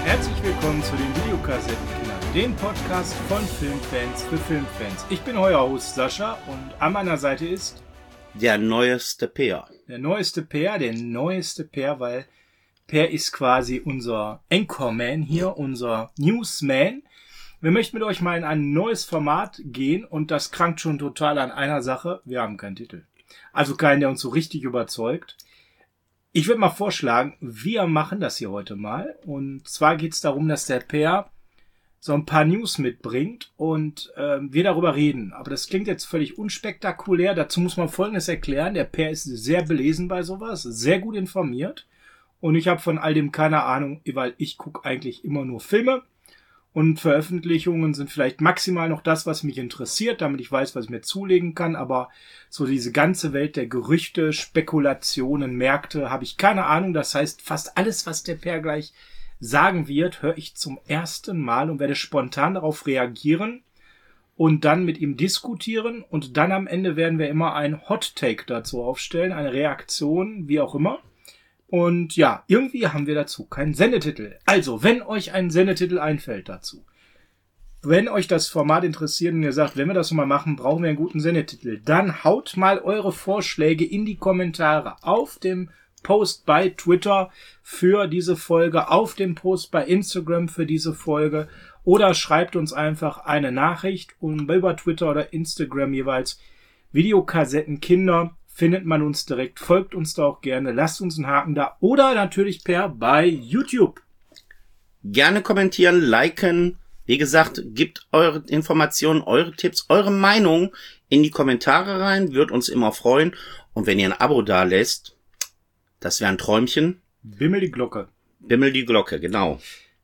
Herzlich willkommen zu den Videokassettenkindern, dem Podcast von Filmfans für Filmfans. Ich bin euer Host Sascha und an meiner Seite ist der neueste Peer. Der neueste Peer, weil Peer ist quasi unser Anchorman hier, unser Newsman. Wir möchten mit euch mal in ein neues Format gehen und das krankt schon total an einer Sache. Wir haben keinen Titel. Also keinen, der uns so richtig überzeugt. Ich würde mal vorschlagen, wir machen das hier heute mal. Und zwar geht es darum, dass der Peer so ein paar News mitbringt und wir darüber reden. Aber das klingt jetzt völlig unspektakulär. Dazu muss man Folgendes erklären. Der Peer ist sehr belesen bei sowas, sehr gut informiert. Und ich habe von all dem keine Ahnung, weil ich gucke eigentlich immer nur Filme. Und Veröffentlichungen sind vielleicht maximal noch das, was mich interessiert, damit ich weiß, was ich mir zulegen kann. Aber so diese ganze Welt der Gerüchte, Spekulationen, Märkte, habe ich keine Ahnung. Das heißt, fast alles, was der Peer gleich sagen wird, höre ich zum ersten Mal und werde spontan darauf reagieren und dann mit ihm diskutieren. Und dann am Ende werden wir immer ein Hot Take dazu aufstellen, eine Reaktion, wie auch immer. Und ja, irgendwie haben wir dazu keinen Sendetitel. Also, wenn euch ein Sendetitel einfällt dazu, wenn euch das Format interessiert und ihr sagt, wenn wir das so mal machen, brauchen wir einen guten Sendetitel, dann haut mal eure Vorschläge in die Kommentare auf dem Post bei Twitter für diese Folge, auf dem Post bei Instagram für diese Folge oder schreibt uns einfach eine Nachricht und über Twitter oder Instagram jeweils Videokassettenkinder. Findet man uns direkt, folgt uns da auch gerne, lasst uns einen Haken da oder natürlich bei YouTube. Gerne kommentieren, liken. Wie gesagt, gebt eure Informationen, eure Tipps, eure Meinung in die Kommentare rein, wird uns immer freuen. Und wenn ihr ein Abo da lässt, das wäre ein Träumchen. Bimmel die Glocke. Bimmel die Glocke, genau.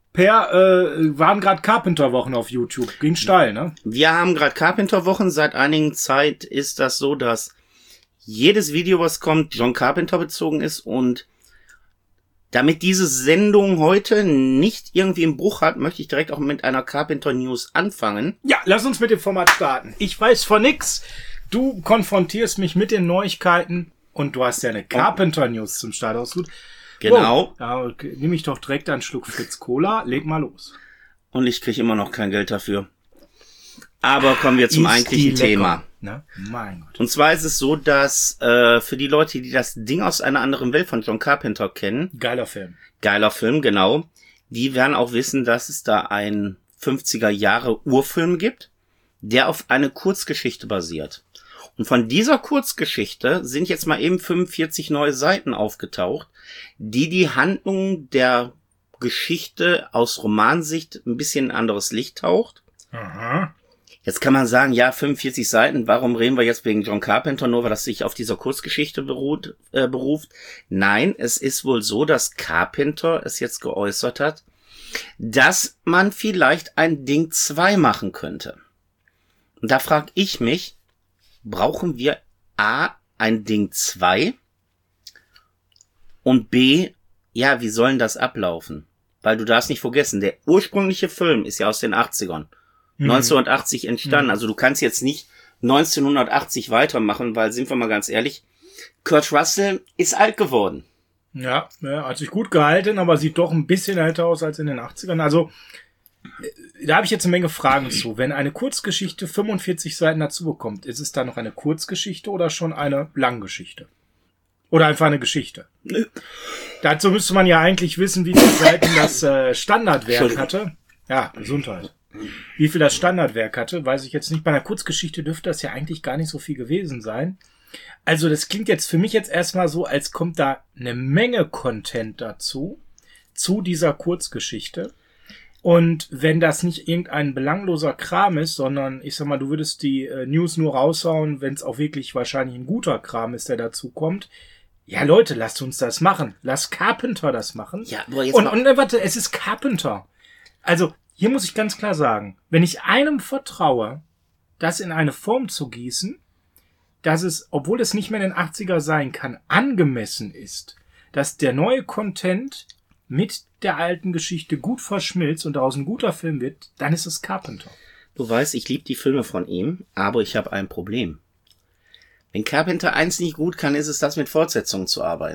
Waren gerade Carpenter-Wochen auf YouTube, ging steil, ne? Wir haben gerade Carpenter-Wochen, seit einigen Zeit ist das so, dass jedes Video, was kommt, John Carpenter bezogen ist und damit diese Sendung heute nicht irgendwie einen Bruch hat, möchte ich direkt auch mit einer Carpenter News anfangen. Ja, lass uns mit dem Format starten. Ich weiß von nix. Du konfrontierst mich mit den Neuigkeiten und du hast ja eine Carpenter News zum Start ausgesucht. Genau. Ja, okay. Nimm ich doch direkt einen Schluck Fritz Cola. Leg mal los. Und ich kriege immer noch kein Geld dafür. Aber kommen wir zum eigentlichen Thema. Ne? Mein Gott. Und zwar ist es so, dass für die Leute, die das Ding aus einer anderen Welt von John Carpenter kennen. Geiler Film. Geiler Film, genau. Die werden auch wissen, dass es da einen 50er Jahre Urfilm gibt, der auf eine Kurzgeschichte basiert. Und von dieser Kurzgeschichte sind jetzt mal eben 45 neue Seiten aufgetaucht, die Handlung der Geschichte aus Romansicht ein bisschen in ein anderes Licht taucht. Aha. Jetzt kann man sagen, ja, 45 Seiten, warum reden wir jetzt wegen John Carpenter, nur weil das sich auf dieser Kurzgeschichte beruft? Nein, es ist wohl so, dass Carpenter es jetzt geäußert hat, dass man vielleicht ein Ding 2 machen könnte. Und da frage ich mich, brauchen wir A, ein Ding 2 und B, ja, wie sollen das ablaufen? Weil du darfst nicht vergessen, der ursprüngliche Film ist ja aus den 80ern. 1980 entstanden. Also du kannst jetzt nicht 1980 weitermachen, weil, sind wir mal ganz ehrlich, Kurt Russell ist alt geworden. Ja, hat sich gut gehalten, aber sieht doch ein bisschen älter aus als in den 80ern. Also, da habe ich jetzt eine Menge Fragen zu. Wenn eine Kurzgeschichte 45 Seiten dazu bekommt, ist es da noch eine Kurzgeschichte oder schon eine Langgeschichte? Oder einfach eine Geschichte? Nö. Dazu müsste man ja eigentlich wissen, wie viele Seiten das Standardwerk hatte. Ja, Gesundheit. Wie viel das Standardwerk hatte, weiß ich jetzt nicht. Bei einer Kurzgeschichte dürfte das ja eigentlich gar nicht so viel gewesen sein. Also das klingt jetzt für mich jetzt erstmal so, als kommt da eine Menge Content dazu, zu dieser Kurzgeschichte. Und wenn das nicht irgendein belangloser Kram ist, sondern ich sag mal, du würdest die News nur raushauen, wenn es auch wirklich wahrscheinlich ein guter Kram ist, der dazu kommt. Ja Leute, lasst uns das machen. Lass Carpenter das machen. Ja, aber jetzt und warte, es ist Carpenter. Also hier muss ich ganz klar sagen, wenn ich einem vertraue, das in eine Form zu gießen, dass es, obwohl es nicht mehr in den 80er sein kann, angemessen ist, dass der neue Content mit der alten Geschichte gut verschmilzt und daraus ein guter Film wird, dann ist es Carpenter. Du weißt, ich liebe die Filme von ihm, aber ich habe ein Problem. Wenn Carpenter eins nicht gut kann, ist es das, mit Fortsetzungen zu arbeiten.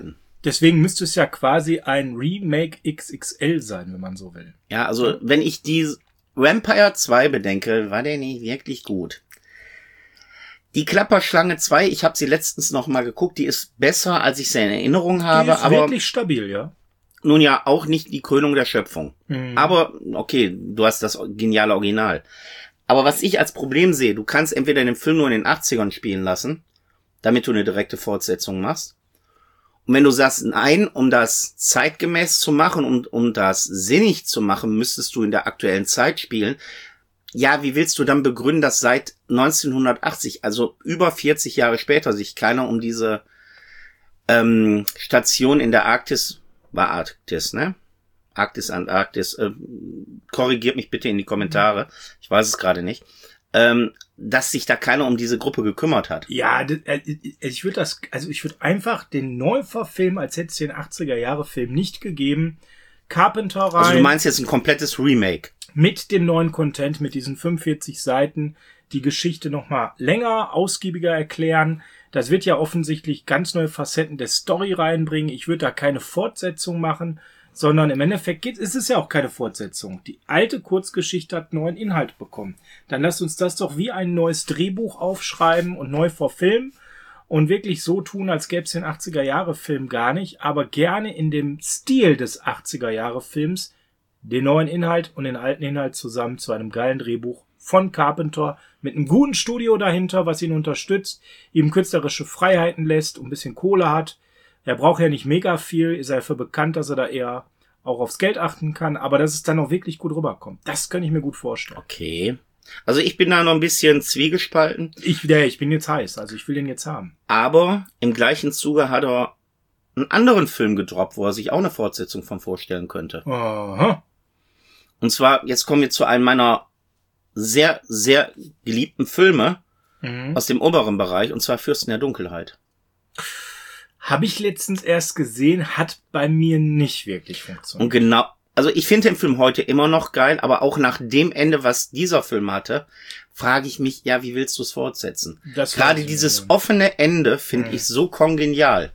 Deswegen müsste es ja quasi ein Remake XXL sein, wenn man so will. Ja, also wenn ich die Vampire 2 bedenke, war der nicht wirklich gut. Die Klapperschlange 2, ich habe sie letztens noch mal geguckt, die ist besser, als ich sie in Erinnerung habe. Die ist aber wirklich stabil, ja. Nun ja, auch nicht die Krönung der Schöpfung. Mhm. Aber, okay, du hast das geniale Original. Aber was ich als Problem sehe, du kannst entweder den Film nur in den 80ern spielen lassen, damit du eine direkte Fortsetzung machst. Und wenn du sagst, nein, um das zeitgemäß zu machen und um das sinnig zu machen, müsstest du in der aktuellen Zeit spielen. Ja, wie willst du dann begründen, dass seit 1980, also über 40 Jahre später, sich keiner um diese Station in der Arktis, war Arktis, ne? Arktis, Antarktis, korrigiert mich bitte in die Kommentare, ich weiß es gerade nicht, dass sich da keiner um diese Gruppe gekümmert hat. Ja, ich würde einfach den Neuverfilm, als hätte es den 80er-Jahre-Film nicht gegeben, Carpenter rein. Also du meinst jetzt ein komplettes Remake? Mit dem neuen Content, mit diesen 45 Seiten, die Geschichte nochmal länger, ausgiebiger erklären. Das wird ja offensichtlich ganz neue Facetten der Story reinbringen. Ich würde da keine Fortsetzung machen, sondern im Endeffekt ist es ja auch keine Fortsetzung. Die alte Kurzgeschichte hat neuen Inhalt bekommen. Dann lasst uns das doch wie ein neues Drehbuch aufschreiben und neu verfilmen und wirklich so tun, als gäbe es den 80er-Jahre-Film gar nicht, aber gerne in dem Stil des 80er-Jahre-Films den neuen Inhalt und den alten Inhalt zusammen zu einem geilen Drehbuch von Carpenter mit einem guten Studio dahinter, was ihn unterstützt, ihm künstlerische Freiheiten lässt und ein bisschen Kohle hat. Er braucht ja nicht mega viel, ist er dafür bekannt, dass er da eher auch aufs Geld achten kann, aber dass es dann auch wirklich gut rüberkommt. Das kann ich mir gut vorstellen. Okay. Also ich bin da noch ein bisschen zwiegespalten. Ich bin jetzt heiß, also ich will den jetzt haben. Aber im gleichen Zuge hat er einen anderen Film gedroppt, wo er sich auch eine Fortsetzung von vorstellen könnte. Aha. Und zwar, jetzt kommen wir zu einem meiner sehr, sehr geliebten Filme aus dem oberen Bereich, und zwar Fürsten der Dunkelheit. Habe ich letztens erst gesehen, hat bei mir nicht wirklich funktioniert. Und genau, also ich finde den Film heute immer noch geil, aber auch nach dem Ende, was dieser Film hatte, frage ich mich, ja, wie willst du es fortsetzen? Gerade dieses offene Ende finde ich so kongenial.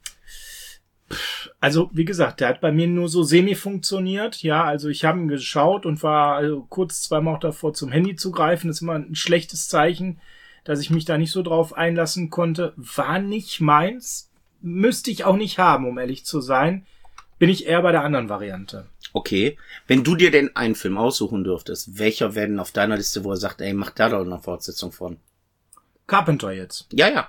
Also, wie gesagt, der hat bei mir nur so semi funktioniert. Ja, also ich habe ihn geschaut und war kurz zweimal auch davor, zum Handy zu greifen. Das ist immer ein schlechtes Zeichen, dass ich mich da nicht so drauf einlassen konnte. War nicht meins. Müsste ich auch nicht haben, um ehrlich zu sein. Bin ich eher bei der anderen Variante. Okay. Wenn du dir denn einen Film aussuchen dürftest, welcher wäre denn auf deiner Liste, wo er sagt, ey, mach da doch eine Fortsetzung von? Carpenter jetzt. Ja, ja.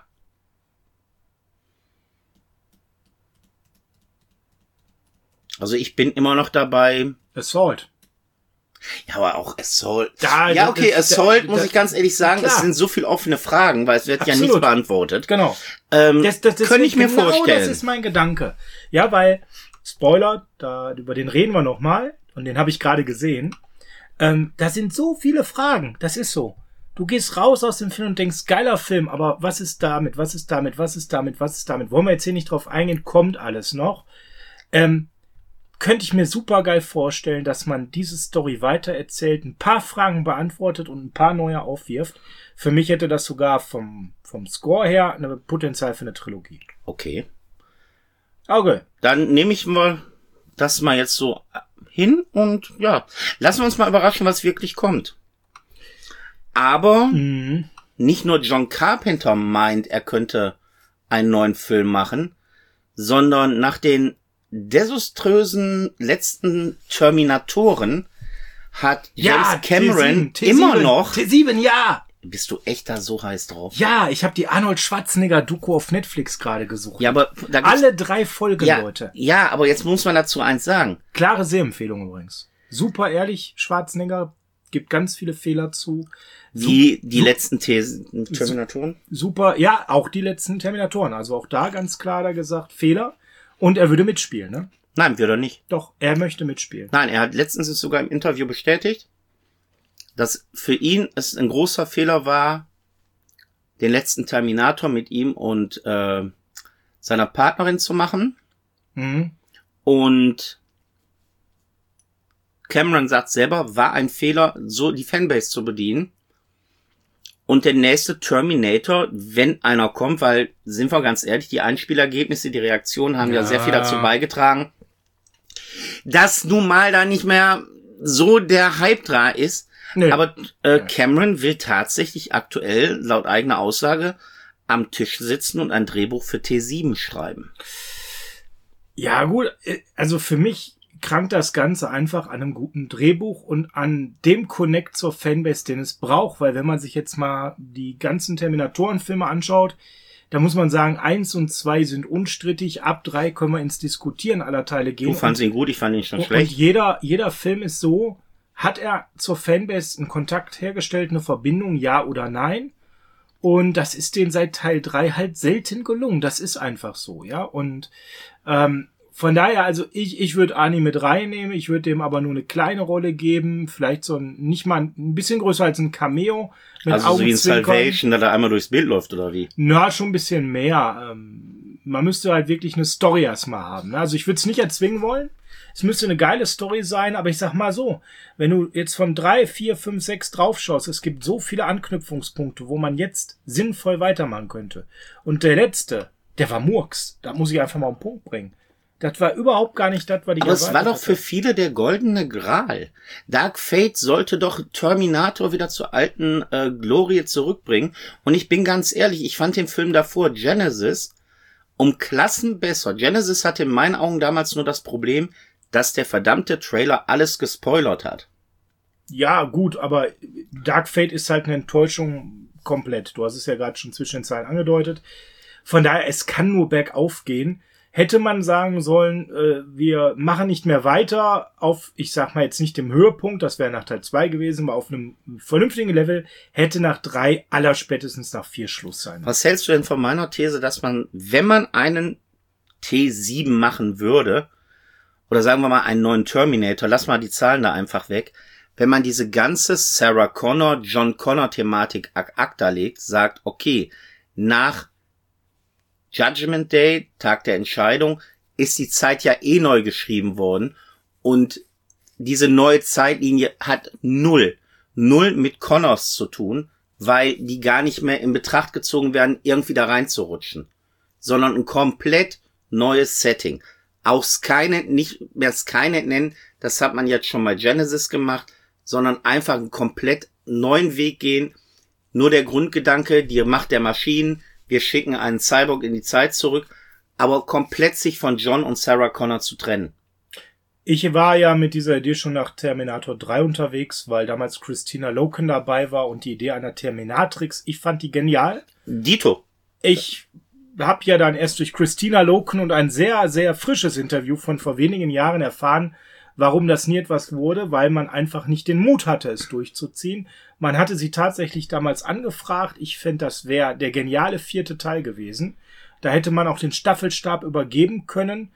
Also ich bin immer noch dabei. Assault. Ja, aber auch Assault. Ja, okay, Assault, muss ich ganz ehrlich sagen, klar. Es sind so viele offene Fragen, weil es wird Absolut. ja nichts beantwortet. Genau. Könnte ich mir vorstellen. Das ist mein Gedanke. Ja, weil, Spoiler, über den reden wir nochmal, und den habe ich gerade gesehen. Da sind so viele Fragen, das ist so. Du gehst raus aus dem Film und denkst, geiler Film, aber was ist damit, was ist damit, was ist damit, was ist damit? Wollen wir jetzt hier nicht drauf eingehen, kommt alles noch. Könnte ich mir super geil vorstellen, dass man diese Story weitererzählt, ein paar Fragen beantwortet und ein paar neue aufwirft. Für mich hätte das sogar vom Score her eine Potenzial für eine Trilogie. Okay. Okay. Dann nehme ich mal das mal jetzt so hin und ja, lassen wir uns mal überraschen, was wirklich kommt. Aber nicht nur John Carpenter meint, er könnte einen neuen Film machen, sondern nach den desaströsen letzten Terminatoren hat James Cameron immer noch... T7, ja! Bist du echt da so heiß drauf? Ja, ich habe die Arnold Schwarzenegger-Doku auf Netflix gerade gesucht. Ja, aber da alle 3 Folgen, ja, Leute. Ja, aber jetzt muss man dazu eins sagen. Klare Sehempfehlung übrigens. Super ehrlich, Schwarzenegger gibt ganz viele Fehler zu. Die letzten Terminatoren? Super, ja, auch die letzten Terminatoren. Also auch da ganz klar da gesagt, Fehler. Und er würde mitspielen, ne? Nein, würde er nicht. Doch, er möchte mitspielen. Nein, er hat letztens sogar im Interview bestätigt, dass für ihn es ein großer Fehler war, den letzten Terminator mit ihm und seiner Partnerin zu machen. Und Cameron sagt selber, war ein Fehler, so die Fanbase zu bedienen. Und der nächste Terminator, wenn einer kommt, weil, sind wir ganz ehrlich, die Einspielergebnisse, die Reaktionen haben ja sehr viel dazu beigetragen, dass nun mal da nicht mehr so der Hype da ist. Nee. Aber Cameron will tatsächlich aktuell, laut eigener Aussage, am Tisch sitzen und ein Drehbuch für T7 schreiben. Ja gut, also für mich krankt das Ganze einfach an einem guten Drehbuch und an dem Connect zur Fanbase, den es braucht, weil wenn man sich jetzt mal die ganzen Terminatoren-Filme anschaut, da muss man sagen, 1 und 2 sind unstrittig, ab 3 können wir ins Diskutieren aller Teile gehen. Du fandst ihn gut, ich fand ihn schon schlecht. Und jeder Film ist so, hat er zur Fanbase einen Kontakt hergestellt, eine Verbindung, ja oder nein? Und das ist denen seit Teil 3 halt selten gelungen. Das ist einfach so, ja. Und von daher, also ich würde Arnie mit reinnehmen, ich würde dem aber nur eine kleine Rolle geben, vielleicht so nicht mal ein bisschen größer als ein Cameo. Mit also so wie in Salvation, dass er einmal durchs Bild läuft, oder wie? Na, schon ein bisschen mehr. Man müsste halt wirklich eine Story erstmal haben. Also ich würde es nicht erzwingen wollen. Es müsste eine geile Story sein, aber ich sag mal so, wenn du jetzt von 3, 4, 5, 6 draufschaust, es gibt so viele Anknüpfungspunkte, wo man jetzt sinnvoll weitermachen könnte. Und der letzte, der war Murks. Da muss ich einfach mal einen Punkt bringen. Das war überhaupt gar nicht das, was ich erwartet hatte. Aber es war doch für viele der goldene Gral. Dark Fate sollte doch Terminator wieder zur alten Glorie zurückbringen. Und ich bin ganz ehrlich, ich fand den Film davor, Genesis, um Klassen besser. Genesis hatte in meinen Augen damals nur das Problem, dass der verdammte Trailer alles gespoilert hat. Ja, gut, aber Dark Fate ist halt eine Enttäuschung komplett. Du hast es ja gerade schon zwischen den Zeilen angedeutet. Von daher, es kann nur bergauf gehen. Hätte man sagen sollen, wir machen nicht mehr weiter auf, ich sag mal jetzt nicht dem Höhepunkt, das wäre nach Teil 2 gewesen, aber auf einem vernünftigen Level, hätte nach 3, allerspätestens nach 4 Schluss sein. Was hältst du denn von meiner These, dass man, wenn man einen T7 machen würde, oder sagen wir mal einen neuen Terminator, lass mal die Zahlen da einfach weg, wenn man diese ganze Sarah Connor, John Connor Thematik ad acta legt, sagt, okay, nach Judgment Day, Tag der Entscheidung, ist die Zeit ja eh neu geschrieben worden und diese neue Zeitlinie hat null mit Connors zu tun, weil die gar nicht mehr in Betracht gezogen werden, irgendwie da reinzurutschen, sondern ein komplett neues Setting. Auch Skynet, nicht mehr Skynet nennen, das hat man jetzt schon bei Genesis gemacht, sondern einfach einen komplett neuen Weg gehen. Nur der Grundgedanke, die Macht der Maschinen, wir schicken einen Cyborg in die Zeit zurück, aber komplett sich von John und Sarah Connor zu trennen. Ich war ja mit dieser Idee schon nach Terminator 3 unterwegs, weil damals Christina Loken dabei war und die Idee einer Terminatrix, ich fand die genial. Dito. Ich habe ja dann erst durch Christina Loken und ein sehr, sehr frisches Interview von vor wenigen Jahren erfahren, warum das nie etwas wurde, weil man einfach nicht den Mut hatte, es durchzuziehen. Man hatte sie tatsächlich damals angefragt. Ich fände, das wäre der geniale 4. Teil gewesen. Da hätte man auch den Staffelstab übergeben können,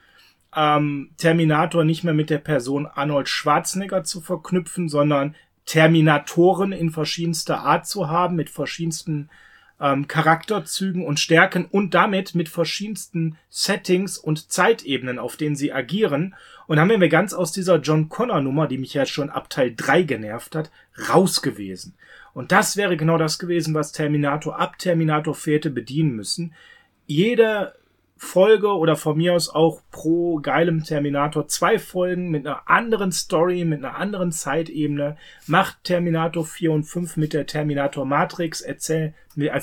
Terminator nicht mehr mit der Person Arnold Schwarzenegger zu verknüpfen, sondern Terminatoren in verschiedenster Art zu haben, mit verschiedensten Charakterzügen und Stärken und damit mit verschiedensten Settings und Zeitebenen, auf denen sie agieren. Und dann wären wir ganz aus dieser John Connor Nummer, die mich ja schon ab Teil 3 genervt hat, raus gewesen. Und das wäre genau das gewesen, was Terminator ab Terminator 4 hätte bedienen müssen. Jede Folge oder von mir aus auch pro geilem Terminator 2 Folgen mit einer anderen Story, mit einer anderen Zeitebene, macht Terminator 4 und 5 mit der Terminator Matrix, erzähl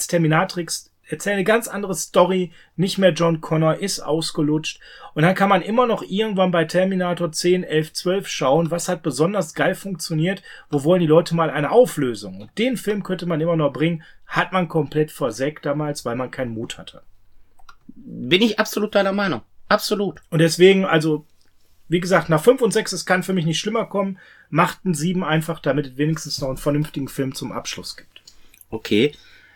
eine ganz andere Story, nicht mehr John Connor, ist ausgelutscht und dann kann man immer noch irgendwann bei Terminator 10, 11, 12 schauen, was hat besonders geil funktioniert, wo wollen die Leute mal eine Auflösung und den Film könnte man immer noch bringen, hat man komplett versägt damals, weil man keinen Mut hatte. Bin ich absolut deiner Meinung. Absolut. Und deswegen, also, wie gesagt, nach 5 und 6, es kann für mich nicht schlimmer kommen, macht ein 7 einfach, damit es wenigstens noch einen vernünftigen Film zum Abschluss gibt. Okay.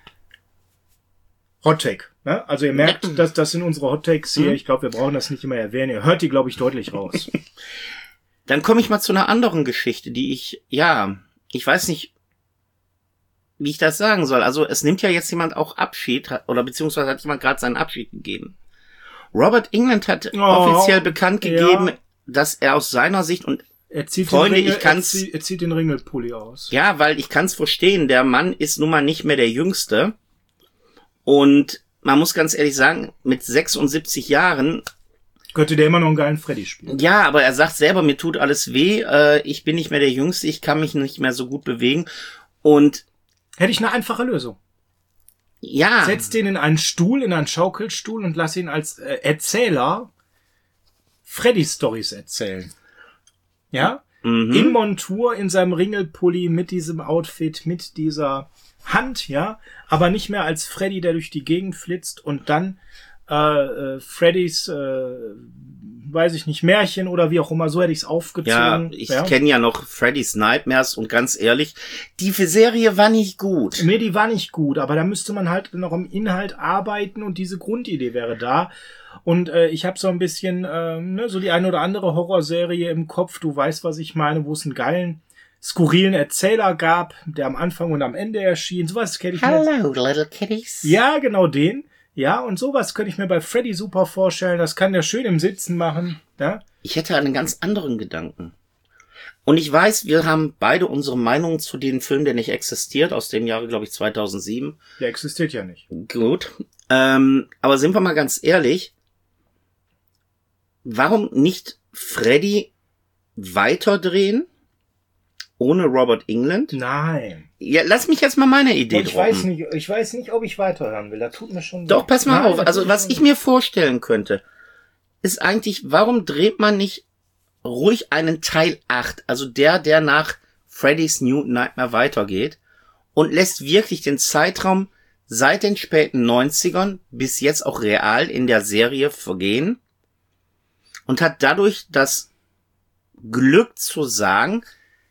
Hot Take, ne? Also ihr merkt, das sind unsere Hot Takes hier. Ich glaube, wir brauchen das nicht immer erwähnen. Ihr hört die, glaube ich, deutlich raus. Dann komme ich mal zu einer anderen Geschichte, die ich weiß nicht, wie ich das sagen soll. Also es nimmt ja jetzt jemand auch Abschied, oder beziehungsweise hat jemand gerade seinen Abschied gegeben. Robert Englund hat offiziell bekannt gegeben, dass er aus seiner Sicht, und Er zieht Freunde, den Ringel, ich kann's. er zieht den Ringelpulli aus. Ja, weil ich kann's verstehen. Der Mann ist nun mal nicht mehr der Jüngste. Und man muss ganz ehrlich sagen, mit 76 Jahren... Könnte der immer noch einen geilen Freddy spielen. Ja, aber er sagt selber, mir tut alles weh. Ich bin nicht mehr der Jüngste. Ich kann mich nicht mehr so gut bewegen. Und... Hätte ich eine einfache Lösung. Ja. Setz den in einen Stuhl, in einen Schaukelstuhl und lass ihn als Erzähler Freddy-Stories erzählen. Ja? Mhm. In Montur, in seinem Ringelpulli, mit diesem Outfit, mit dieser Hand, ja? Aber nicht mehr als Freddy, der durch die Gegend flitzt und dann Freddys, weiß ich nicht, Märchen oder wie auch immer, so hätte ich es aufgezogen. Ja, ich kenne ja noch Freddy's Nightmares und ganz ehrlich, die Serie war nicht gut. Nee, die war nicht gut, aber da müsste man halt noch im Inhalt arbeiten und diese Grundidee wäre da. Und ich habe so ein bisschen so die eine oder andere Horrorserie im Kopf, du weißt, was ich meine, wo es einen geilen, skurrilen Erzähler gab, der am Anfang und am Ende erschien. Sowas kenne ich mir. Hello, little kitties. Ja, genau den. Ja, und sowas könnte ich mir bei Freddy super vorstellen. Das kann der schön im Sitzen machen. Ja? Ich hätte einen ganz anderen Gedanken. Und ich weiß, wir haben beide unsere Meinungen zu dem Film, der nicht existiert, aus dem Jahre, glaube ich, 2007. Der existiert ja nicht. Gut. Aber sind wir mal ganz ehrlich, warum nicht Freddy weiterdrehen ohne Robert Englund? Nein. Ja, lass mich jetzt mal meine Idee droppen. Ich weiß nicht, ob ich weiterhören will. Da tut mir schon... Doch, pass mal Nein, auf. Also, was ich mir vorstellen könnte, ist eigentlich, warum dreht man nicht ruhig einen Teil 8, also der nach Freddy's New Nightmare weitergeht und lässt wirklich den Zeitraum seit den späten 90ern bis jetzt auch real in der Serie vergehen und hat dadurch das Glück zu sagen,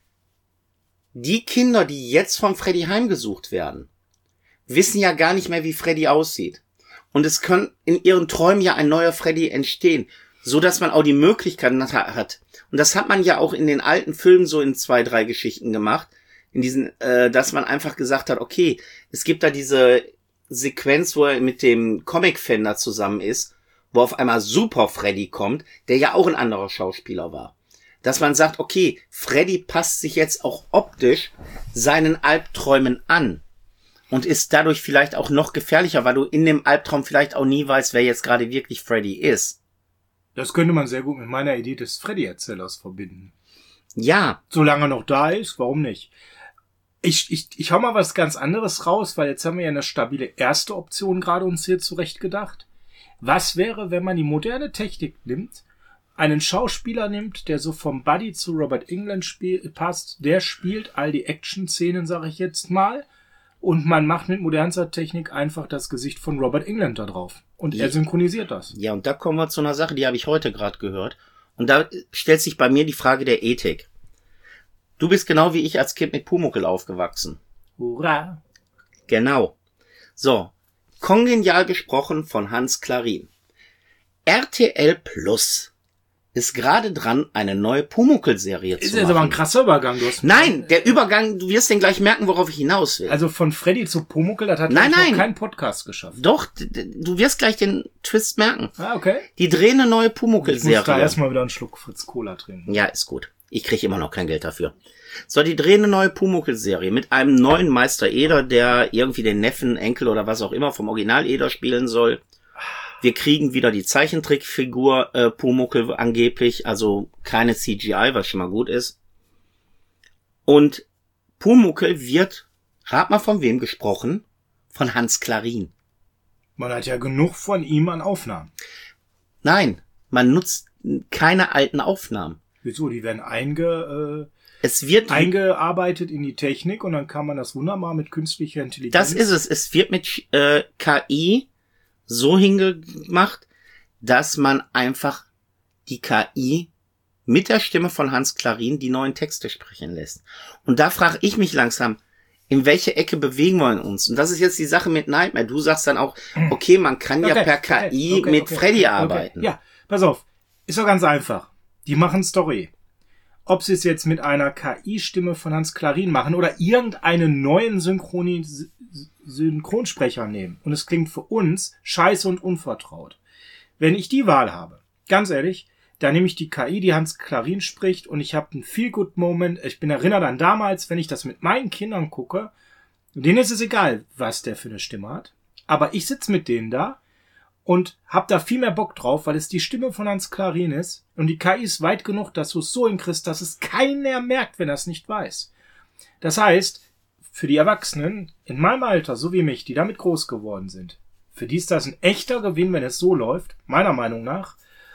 die Kinder, die jetzt von Freddy heimgesucht werden, wissen ja gar nicht mehr, wie Freddy aussieht. Und es kann in ihren Träumen ja ein neuer Freddy entstehen, so dass man auch die Möglichkeiten hat. Und das hat man ja auch in den alten Filmen so in 2, 3 Geschichten gemacht, in diesen, dass man einfach gesagt hat, okay, es gibt da diese Sequenz, wo er mit dem Comic-Fan da zusammen ist, wo auf einmal Super Freddy kommt, der ja auch ein anderer Schauspieler war. Dass man sagt, okay, Freddy passt sich jetzt auch optisch seinen Albträumen an und ist dadurch vielleicht auch noch gefährlicher, weil du in dem Albtraum vielleicht auch nie weißt, wer jetzt gerade wirklich Freddy ist. Das könnte man sehr gut mit meiner Idee des Freddy-Erzählers verbinden. Ja. Solange er noch da ist, warum nicht? Ich hau mal was ganz anderes raus, weil jetzt haben wir ja eine stabile erste Option gerade uns hier zurecht gedacht. Was wäre, wenn man die moderne Technik nimmt, einen Schauspieler nimmt, der so vom Buddy zu Robert Englund passt, der spielt all die Action-Szenen, sage ich jetzt mal, und man macht mit modernster Technik einfach das Gesicht von Robert Englund da drauf. Und er synchronisiert das. Ja, und da kommen wir zu einer Sache, die habe ich heute gerade gehört. Und da stellt sich bei mir die Frage der Ethik. Du bist genau wie ich als Kind mit Pumuckl aufgewachsen. Hurra! Genau. So, kongenial gesprochen von Hans Klarin. RTL Plus ist gerade dran, eine neue Pumuckl-Serie zu machen. Ist jetzt aber ein krasser Übergang. Nein, der Übergang, du wirst den gleich merken, worauf ich hinaus will. Also von Freddy zu Pumuckl, das hat noch kein Podcast geschafft. Doch, du wirst gleich den Twist merken. Ah, okay. Die drehen eine neue Pumuckl-Serie. Ich muss da erstmal wieder einen Schluck Fritz Cola trinken. Ja, ist gut. Ich kriege immer noch kein Geld dafür. So, die drehen eine neue Pumuckl-Serie mit einem neuen Meister Eder, der irgendwie den Neffen, Enkel oder was auch immer vom Original Eder spielen soll. Wir kriegen wieder die Zeichentrickfigur Pumuckl angeblich, also keine CGI, was schon mal gut ist. Und Pumuckl wird, rat mal von wem gesprochen? Von Hans Klarin. Man hat ja genug von ihm an Aufnahmen. Nein, man nutzt keine alten Aufnahmen. Wieso? Die werden es wird eingearbeitet in die Technik und dann kann man das wunderbar mit künstlicher Intelligenz. Das ist es. Es wird mit KI so hingemacht, dass man einfach die KI mit der Stimme von Hans Klarin die neuen Texte sprechen lässt. Und da frage ich mich langsam, in welche Ecke bewegen wir uns? Und das ist jetzt die Sache mit Nightmare. Du sagst dann auch, okay, man kann ja per KI mit Freddy arbeiten. Ja, pass auf. Ist doch ganz einfach. Die machen Story. Ob sie es jetzt mit einer KI-Stimme von Hans Klarin machen oder irgendeinen neuen Synchronsprecher nehmen. Und es klingt für uns scheiße und unvertraut. Wenn ich die Wahl habe, ganz ehrlich, Da nehme ich die KI, die Hans Klarin spricht, und ich habe einen Feel-Good-Moment. Ich bin erinnert an damals, wenn ich das mit meinen Kindern gucke, denen ist es egal, was der für eine Stimme hat. Aber ich sitze mit denen da und hab da viel mehr Bock drauf, weil es die Stimme von Hans Klarin ist. Und die KI ist weit genug, dass du es so hinkriegst, dass es keiner merkt, wenn er es nicht weiß. Das heißt, für die Erwachsenen in meinem Alter, so wie mich, die damit groß geworden sind, für die ist das ein echter Gewinn, wenn es so läuft, meiner Meinung nach,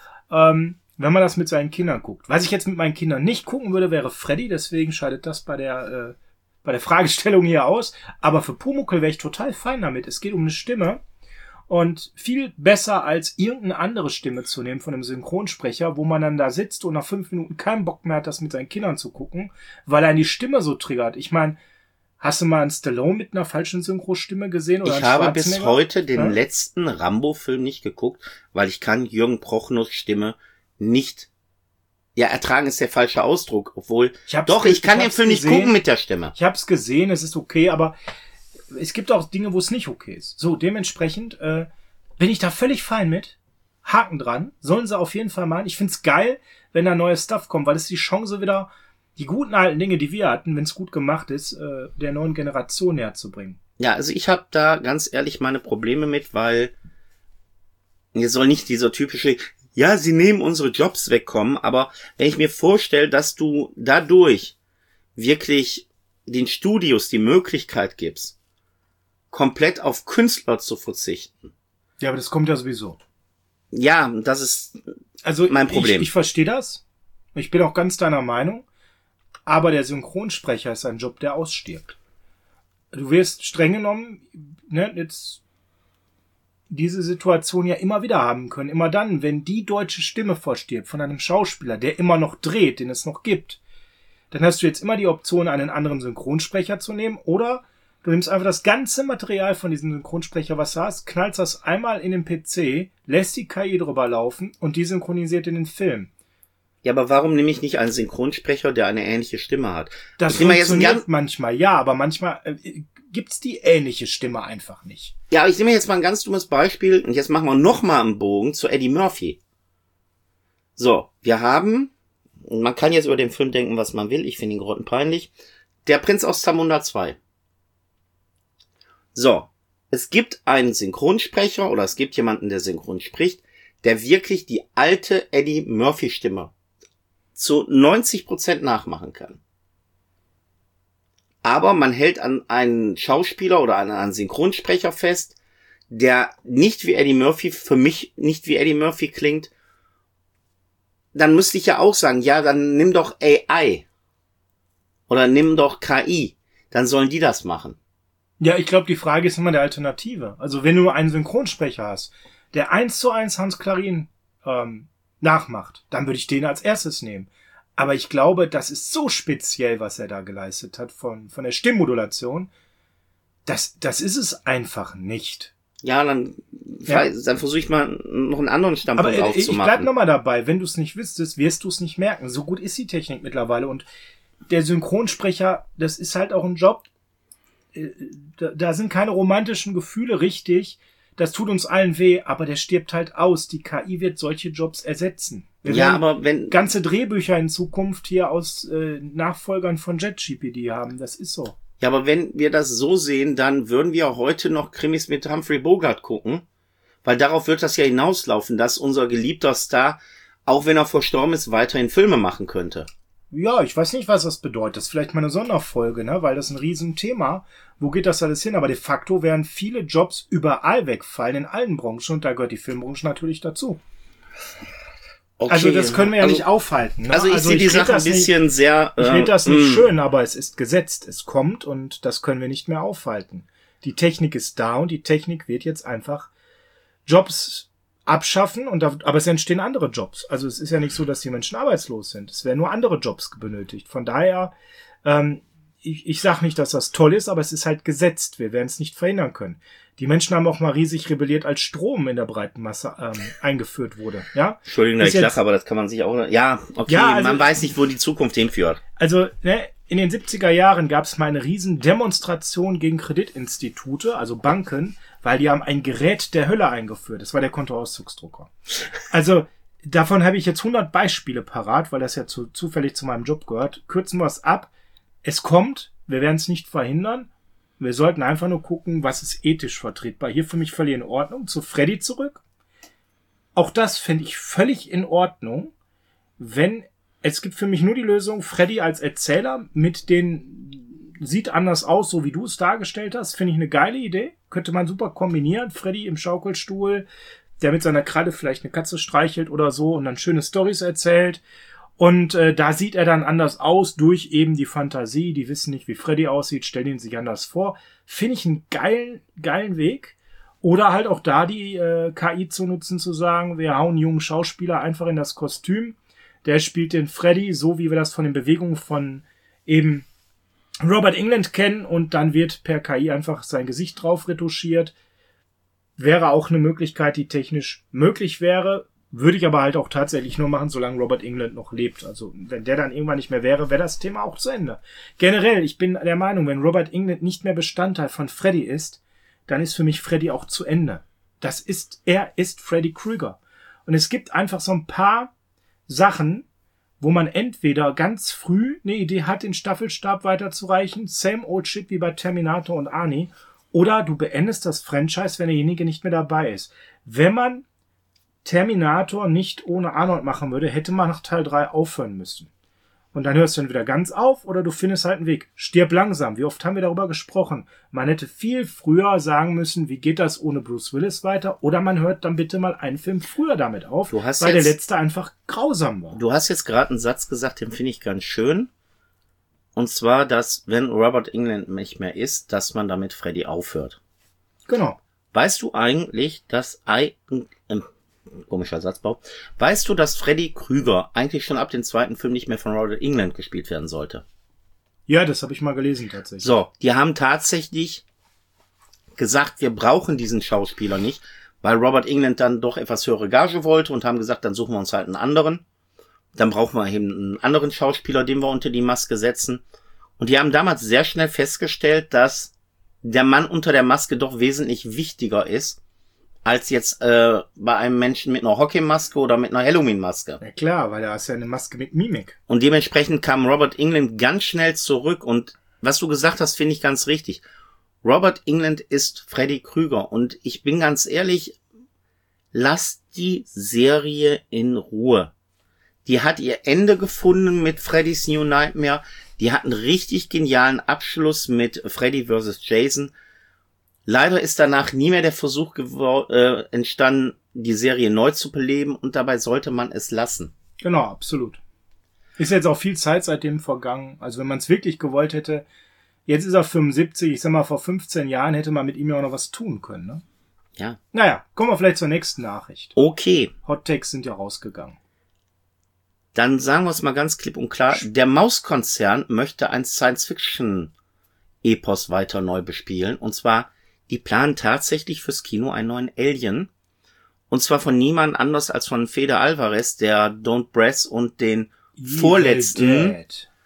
wenn man das mit seinen Kindern guckt. Was ich jetzt mit meinen Kindern nicht gucken würde, wäre Freddy, deswegen scheidet das bei der Fragestellung hier aus. Aber für Pumuckl wäre ich total fein damit. Es geht um eine Stimme und viel besser als irgendeine andere Stimme zu nehmen von einem Synchronsprecher, wo man dann da sitzt und nach 5 Minuten keinen Bock mehr hat, das mit seinen Kindern zu gucken, weil er die Stimme so triggert. Ich meine, hast du mal einen Stallone mit einer falschen Synchrostimme gesehen? Oder ich habe bis heute den letzten Rambo-Film nicht geguckt, weil ich kann Jürgen Prochners Stimme nicht, ja, ertragen ist der falsche Ausdruck, obwohl, ich kann den Film nicht gucken mit der Stimme. Ich hab's gesehen, es ist okay, aber es gibt auch Dinge, wo es nicht okay ist. So, dementsprechend bin ich da völlig fein mit. Haken dran. Sollen sie auf jeden Fall machen. Ich find's geil, wenn da neues Stuff kommt, weil es die Chance wieder, die guten alten Dinge, die wir hatten, wenn es gut gemacht ist, der neuen Generation näher zu bringen. Ja, also ich habe da ganz ehrlich meine Probleme mit, weil hier soll nicht dieser typische, ja, sie nehmen unsere Jobs wegkommen, aber wenn ich mir vorstelle, dass du dadurch wirklich den Studios die Möglichkeit gibst, komplett auf Künstler zu verzichten. Ja, aber das kommt ja sowieso. Ja, das ist mein Problem. Ich verstehe das. Ich bin auch ganz deiner Meinung. Aber der Synchronsprecher ist ein Job, der ausstirbt. Du wirst streng genommen, ne, jetzt diese Situation ja immer wieder haben können. Immer dann, wenn die deutsche Stimme verstirbt von einem Schauspieler, der immer noch dreht, den es noch gibt, dann hast du jetzt immer die Option, einen anderen Synchronsprecher zu nehmen, oder du nimmst einfach das ganze Material von diesem Synchronsprecher, was du hast, knallst das einmal in den PC, lässt die KI drüber laufen und die synchronisiert in den Film. Ja, aber warum nehme ich nicht einen Synchronsprecher, der eine ähnliche Stimme hat? Das funktioniert manchmal, ja, aber manchmal gibt's die ähnliche Stimme einfach nicht. Ja, aber ich nehme jetzt mal ein ganz dummes Beispiel und jetzt machen wir nochmal einen Bogen zu Eddie Murphy. So, wir haben, man kann jetzt über den Film denken, was man will, ich finde ihn grottenpeinlich, Der Prinz aus Zamunda 2. So, es gibt einen Synchronsprecher oder es gibt jemanden, der synchron spricht, der wirklich die alte Eddie Murphy Stimme zu 90% nachmachen kann. Aber man hält an einen Schauspieler oder an einen Synchronsprecher fest, der nicht wie Eddie Murphy, für mich nicht wie Eddie Murphy klingt. Dann müsste ich ja auch sagen, ja, dann nimm doch AI. Oder nimm doch KI. Dann sollen die das machen. Ja, ich glaube, die Frage ist immer der Alternative. Also wenn du einen Synchronsprecher hast, der 1:1 Hans Klarin nachmacht, dann würde ich den als erstes nehmen. Aber ich glaube, das ist so speziell, was er da geleistet hat von der Stimmmodulation. Das ist es einfach nicht. Ja, dann versuche ich mal noch einen anderen Standpunkt aufzumachen. Ich bleib nochmal dabei. Wenn du es nicht wüsstest, wirst du es nicht merken. So gut ist die Technik mittlerweile. Und der Synchronsprecher, das ist halt auch ein Job. Da sind keine romantischen Gefühle richtig. Das tut uns allen weh, aber der stirbt halt aus. Die KI wird solche Jobs ersetzen. Ja, aber wenn ganze Drehbücher in Zukunft hier aus Nachfolgern von JetGPT haben, das ist so. Ja, aber wenn wir das so sehen, dann würden wir heute noch Krimis mit Humphrey Bogart gucken, weil darauf wird das ja hinauslaufen, dass unser geliebter Star, auch wenn er verstorben ist, weiterhin Filme machen könnte. Ja, ich weiß nicht, was das bedeutet. Das ist vielleicht mal eine Sonderfolge, ne? Weil das ist ein Riesenthema. Wo geht das alles hin? Aber de facto werden viele Jobs überall wegfallen, in allen Branchen. Und da gehört die Filmbranche natürlich dazu. Okay. Also das können wir ja nicht aufhalten. Ne? Also ich sehe die Sache ein bisschen sehr... Ich finde das nicht schön, aber es ist gesetzt. Es kommt und das können wir nicht mehr aufhalten. Die Technik ist da und die Technik wird jetzt einfach Jobs abschaffen, aber es entstehen andere Jobs. Also es ist ja nicht so, dass die Menschen arbeitslos sind. Es werden nur andere Jobs benötigt. Von daher, ich sage nicht, dass das toll ist, aber es ist halt gesetzt. Wir werden es nicht verhindern können. Die Menschen haben auch mal riesig rebelliert, als Strom in der breiten Masse eingeführt wurde. Ja? Entschuldigung, ich lache, aber das kann man sich auch... Ja, okay, ja, also, man weiß nicht, wo die Zukunft hinführt. Also, ne, in den 70er Jahren gab es mal eine riesen Demonstration gegen Kreditinstitute, also Banken, weil die haben ein Gerät der Hölle eingeführt. Das war der Kontoauszugsdrucker. Also, davon habe ich jetzt 100 Beispiele parat, weil das ja zufällig zu meinem Job gehört. Kürzen wir es ab. Es kommt, wir werden es nicht verhindern. Wir sollten einfach nur gucken, was ist ethisch vertretbar. Hier für mich völlig in Ordnung. Zu Freddy zurück. Auch das fände ich völlig in Ordnung, wenn es gibt für mich nur die Lösung, Freddy als Erzähler sieht anders aus, so wie du es dargestellt hast. Finde ich eine geile Idee. Könnte man super kombinieren. Freddy im Schaukelstuhl, der mit seiner Kralle vielleicht eine Katze streichelt oder so und dann schöne Storys erzählt. Und da sieht er dann anders aus durch eben die Fantasie. Die wissen nicht, wie Freddy aussieht, stellen ihn sich anders vor. Finde ich einen geilen Weg. Oder halt auch da die KI zu nutzen, zu sagen, wir hauen einen jungen Schauspieler einfach in das Kostüm. Der spielt den Freddy, so wie wir das von den Bewegungen von eben Robert Englund kennen. Und dann wird per KI einfach sein Gesicht drauf retuschiert. Wäre auch eine Möglichkeit, die technisch möglich wäre. Würde ich aber halt auch tatsächlich nur machen, solange Robert Englund noch lebt. Also wenn der dann irgendwann nicht mehr wäre, wäre das Thema auch zu Ende. Generell, ich bin der Meinung, wenn Robert Englund nicht mehr Bestandteil von Freddy ist, dann ist für mich Freddy auch zu Ende. Er ist Freddy Krueger. Und es gibt einfach so ein paar Sachen, wo man entweder ganz früh eine Idee hat, den Staffelstab weiterzureichen, same old shit wie bei Terminator und Arnie, oder du beendest das Franchise, wenn derjenige nicht mehr dabei ist. Wenn man Terminator nicht ohne Arnold machen würde, hätte man nach Teil 3 aufhören müssen. Und dann hörst du entweder ganz auf oder du findest halt einen Weg. Stirb langsam. Wie oft haben wir darüber gesprochen? Man hätte viel früher sagen müssen, wie geht das ohne Bruce Willis weiter? Oder man hört dann bitte mal einen Film früher damit auf, weil der letzte einfach grausam war. Du hast jetzt gerade einen Satz gesagt, den finde ich ganz schön. Und zwar, dass, wenn Robert Englund nicht mehr ist, dass man damit Freddy aufhört. Genau. Weißt du eigentlich, dass komischer Satzbau. Weißt du, dass Freddy Krueger eigentlich schon ab dem zweiten Film nicht mehr von Robert Englund gespielt werden sollte? Ja, das habe ich mal gelesen tatsächlich. So, die haben tatsächlich gesagt, wir brauchen diesen Schauspieler nicht, weil Robert Englund dann doch etwas höhere Gage wollte und haben gesagt, dann suchen wir uns halt einen anderen. Dann brauchen wir eben einen anderen Schauspieler, den wir unter die Maske setzen. Und die haben damals sehr schnell festgestellt, dass der Mann unter der Maske doch wesentlich wichtiger ist, als jetzt bei einem Menschen mit einer Hockeymaske oder mit einer Halloween-Maske. Ja klar, weil er ist ja eine Maske mit Mimik. Und dementsprechend kam Robert Englund ganz schnell zurück. Und was du gesagt hast, finde ich ganz richtig. Robert Englund ist Freddy Krueger. Und ich bin ganz ehrlich, lasst die Serie in Ruhe. Die hat ihr Ende gefunden mit Freddy's New Nightmare. Die hat einen richtig genialen Abschluss mit Freddy vs. Jason. Leider ist danach nie mehr der Versuch entstanden, die Serie neu zu beleben, und dabei sollte man es lassen. Genau, absolut. Ist jetzt auch viel Zeit seitdem vergangen. Also wenn man es wirklich gewollt hätte, jetzt ist er 75, ich sag mal, vor 15 Jahren hätte man mit ihm ja auch noch was tun können, ne? Ja. Naja, kommen wir vielleicht zur nächsten Nachricht. Okay. Hot Takes sind ja rausgegangen. Dann sagen wir es mal ganz klipp und klar, der Maus-Konzern möchte ein Science-Fiction-Epos weiter neu bespielen, und zwar die planen tatsächlich fürs Kino einen neuen Alien. Und zwar von niemand anders als von Fede Alvarez, der Don't Breath und den vorletzten